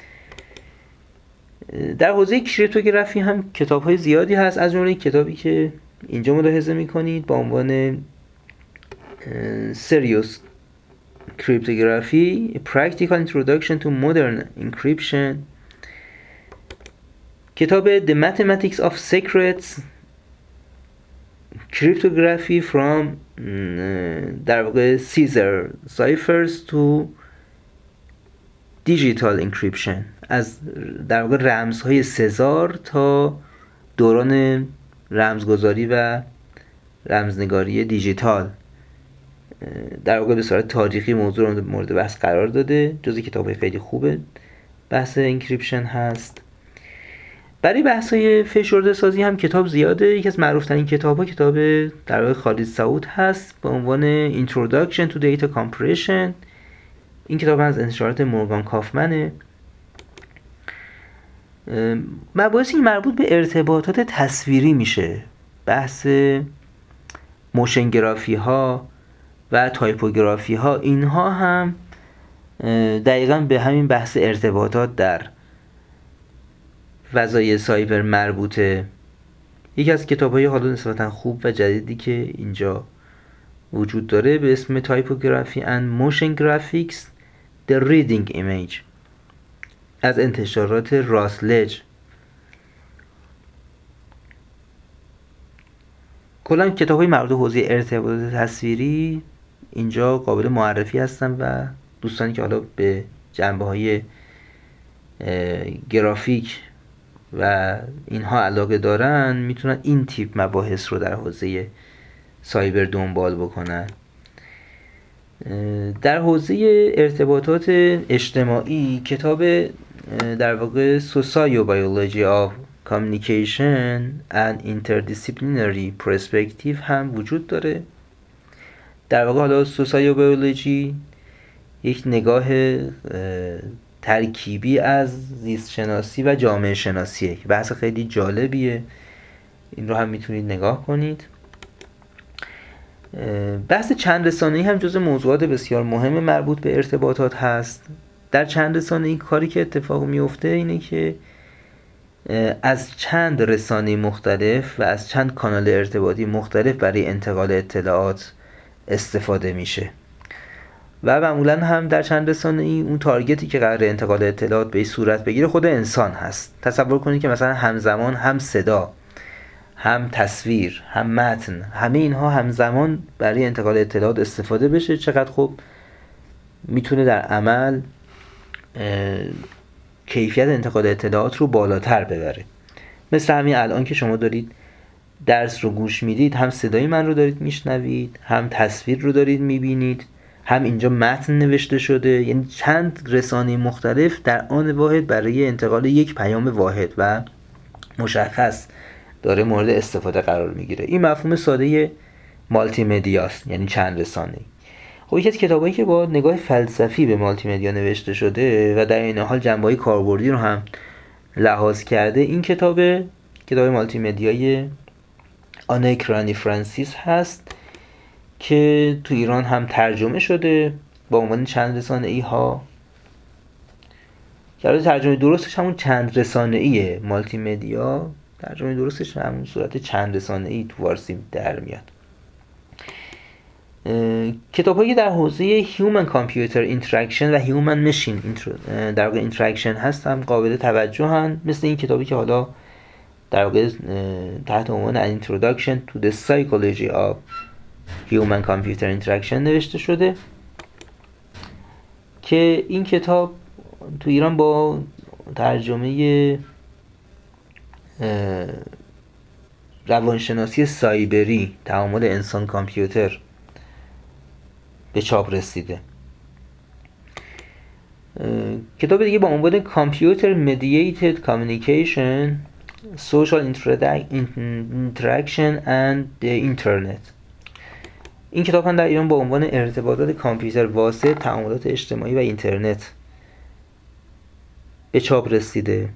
در حوزه کریپتوگرافی هم کتاب‌های زیادی هست، از جمله کتابی که اینجا ملاحظه می‌کنید با عنوان Serious Cryptography A Practical Introduction to Modern Encryption. کتاب The Mathematics of Secrets Cryptography from در واقع Caesar Ciphers to Digital Encryption از در واقع رمزهای سزار تا دوران رمزگذاری و رمزنگاری دیجیتال در واقع به صورت تاریخی موضوع رو مورد بحث قرار داده. جزو کتاب‌های خیلی خوبه بحث انکریپشن هست. برای بحث‌های فشرده سازی هم کتاب زیاده. یکی از معروف‌ترین کتاب‌ها کتاب در واقع خالد سعود هست با عنوان Introduction to Data Compression. این کتاب از انتشارات مورگان کافمنه. مباحثی مربوط به ارتباطات تصویری میشه، بحث موشن گرافی ها و تایپوگرافی ها، اینها هم دقیقاً به همین بحث ارتباطات در فضای سایبر مربوطه. یکی از کتاب‌های حالا نسبتاً خوب و جدیدی که اینجا وجود داره به اسم Typography and Motion Graphics The Reading Image از انتشارات راسلج. کلاً کتاب‌های مربوط به حوزه ارتباطات تصویری اینجا قابل معرفی هستن و دوستانی که حالا به جنبه‌های گرافیک و اینها علاقه دارن میتونن این تیپ مباحث رو در حوزه سایبر دنبال بکنن. در حوزه ارتباطات اجتماعی کتاب در واقع Sociobiology of Communication and Interdisciplinary Perspective هم وجود داره. در واقع حالا Sociobiology یک نگاه ترکیبی از زیست شناسی و جامعه شناسیه که بحث خیلی جالبیه، این رو هم میتونید نگاه کنید. بحث چند رسانه‌ای هم جزو موضوعات بسیار مهم مربوط به ارتباطات هست. در چند رسانه‌ای کاری که اتفاق میفته اینه که از چند رسانه مختلف و از چند کانال ارتباطی مختلف برای انتقال اطلاعات استفاده میشه و معمولا هم در چند رسانه‌ای اون تارگتی که قرار انتقال اطلاعات به صورت بگیره خود انسان هست. تصور کنید که مثلا همزمان هم صدا، هم تصویر، هم متن، همه اینها همزمان برای انتقال اطلاعات استفاده بشه. چقدر خوب میتونه در عمل کیفیت انتقال اطلاعات رو بالاتر ببره. مثل همین الان که شما دارید درس رو گوش میدید، هم صدای من رو دارید میشنوید، هم تصویر رو دارید میبینید، هم اینجا متن نوشته شده. یعنی چند رسانه مختلف در آن واحد برای انتقال یک پیام واحد و مشخص داره مورد استفاده قرار میگیره. این مفهوم ساده مالتی مدیاست، یعنی چند رسانه‌ای. خب یکی از کتابایی که با نگاه فلسفی به مالتی مدیا نوشته شده و در این حال جنبه‌های کاربردی رو هم لحاظ کرده، این کتاب کتاب مالتی مدیای آنا اکرانی فرانسیس هست که تو ایران هم ترجمه شده با عنوان چند رسانه‌ای ها. که ترجمه درستش همون چند رسانه‌ایه. مالتی مدیا ترجمه درستش همون صورت چند رسانه‌ای تو فارسی در میاد. کتاب‌هایی در حوزه Human Computer Interaction و Human Machine در واقع Interaction هست هم قابل توجه هستند، مثل این کتابی که حالا در واقع تحت عنوان Introduction to the Psychology of Human Computer Interaction نوشته شده که این کتاب تو ایران با ترجمه روانشناسی سایبری، تعامل انسان کامپیوتر به چاپ رسیده. کتاب دیگه با عنوان Computer Mediated Communication, Social Interaction and the Internet. این کتاب هم در ایران با عنوان ارتباطات کامپیوتر واسه تعاملات اجتماعی و اینترنت به چاپ رسیده.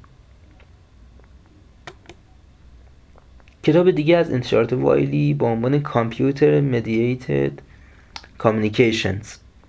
کتاب دیگه از انتشارات وایلی با عنوان Computer Mediated Communications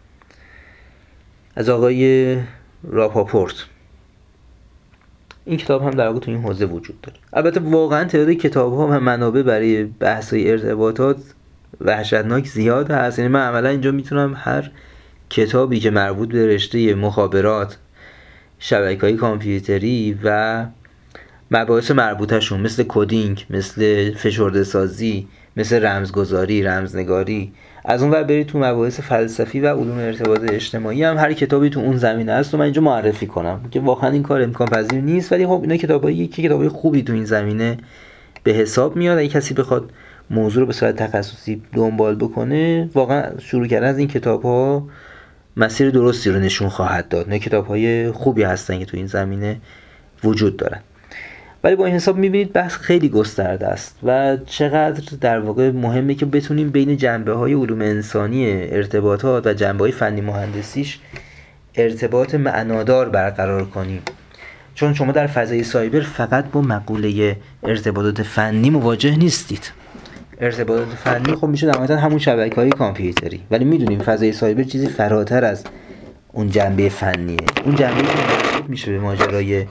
از آقای راپاپورت. این کتاب هم در واقع تو این حوزه وجود داره. البته واقعا تعداد کتاب‌ها و منابع برای بحث‌های ارتباطات وحشتناک زیاد هست. یعنی من عملا اینجا میتونم هر کتابی که مربوط به رشته مخابرات، شبکه‌های کامپیوتری و مباحث مربوطه‌شون مثل کدینگ، مثل فشرده سازی، مثل رمزگذاری، رمزنگاری، از اون ور برید تو مباحث فلسفی و علوم ارتباط اجتماعی هم هر کتابی تو اون زمینه هست و من اینجا معرفی کنم که واقعا این کار امکان پذیر نیست، ولی خب اینا کتابایی که کتابای خوبی تو این زمینه به حساب میاد. اگه کسی بخواد موضوع رو به صورت تخصصی دنبال بکنه، واقعا شروع کردن از این کتاب‌ها مسیر درستی رو نشون خواهد داد. نه کتاب‌های خوبی هستن که تو این زمینه وجود دارن. ولی با این حساب میبینید بحث خیلی گسترده است و چقدر در واقع مهمه که بتونیم بین جنبه‌های علوم انسانی ارتباطات و جنبه‌های فنی مهندسیش ارتباط معنادار برقرار کنیم. چون شما در فضای سایبر فقط با مقوله ارتباطات فنی مواجه نیستید. ارتباطات فنی خب میشه نهایتاً همون شبکه‌های کامپیوتری، ولی میدونیم فضای سایبر چیزی فراتر از اون جنبه فنیه. اون جنبه‌ای که مربوط میشه به ماجرای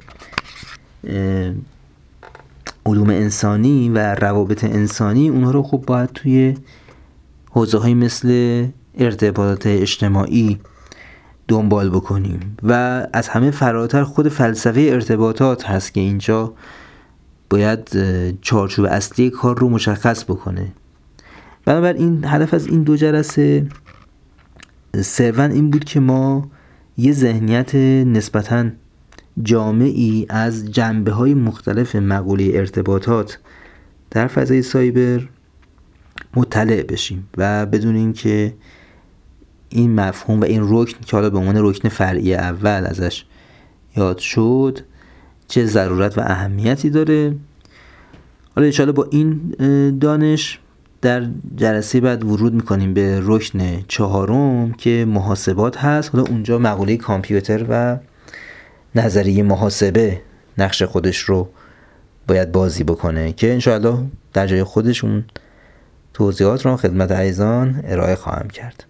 علوم انسانی و روابط انسانی، اونها رو خب باید توی حوزه‌های مثل ارتباطات اجتماعی دنبال بکنیم و از همه فراتر خود فلسفه ارتباطات هست که اینجا باید چارچوب اصلی کار رو مشخص بکنه. بنابراین هدف از این دو جلسه سرون این بود که ما یه ذهنیت نسبتاً جامعی از جنبه‌های مختلف مقوله ارتباطات در فضای سایبر مطلع بشیم و بدونیم که این مفهوم و این رکن که حالا به عنوان رکن فرعی اول ازش یاد شد چه ضرورت و اهمیتی داره. حالا انشاءالله با این دانش در جلسه بعد ورود میکنیم به رکن چهارم که محاسبات هست. حالا اونجا مقوله کامپیوتر و نظریه محاسبه نقش خودش رو باید بازی بکنه که انشاءالله در جای خودش اون توضیحات رو خدمت عزیزان ارائه خواهم کرد.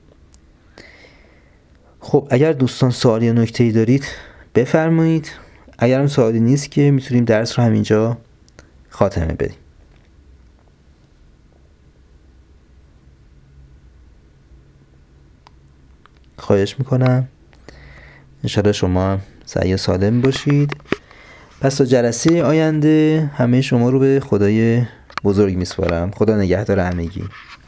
خب اگر دوستان سوالی یا نکته‌ای دارید بفرمایید، اگر هم سوالی نیست که میتونیم درس رو همینجا خاتمه بدیم. خواهش میکنم. انشاءالله شما سعی سالم باشید. پس تا جلسه آینده همه شما رو به خدای بزرگ میسپارم. خدا نگهدار همگی.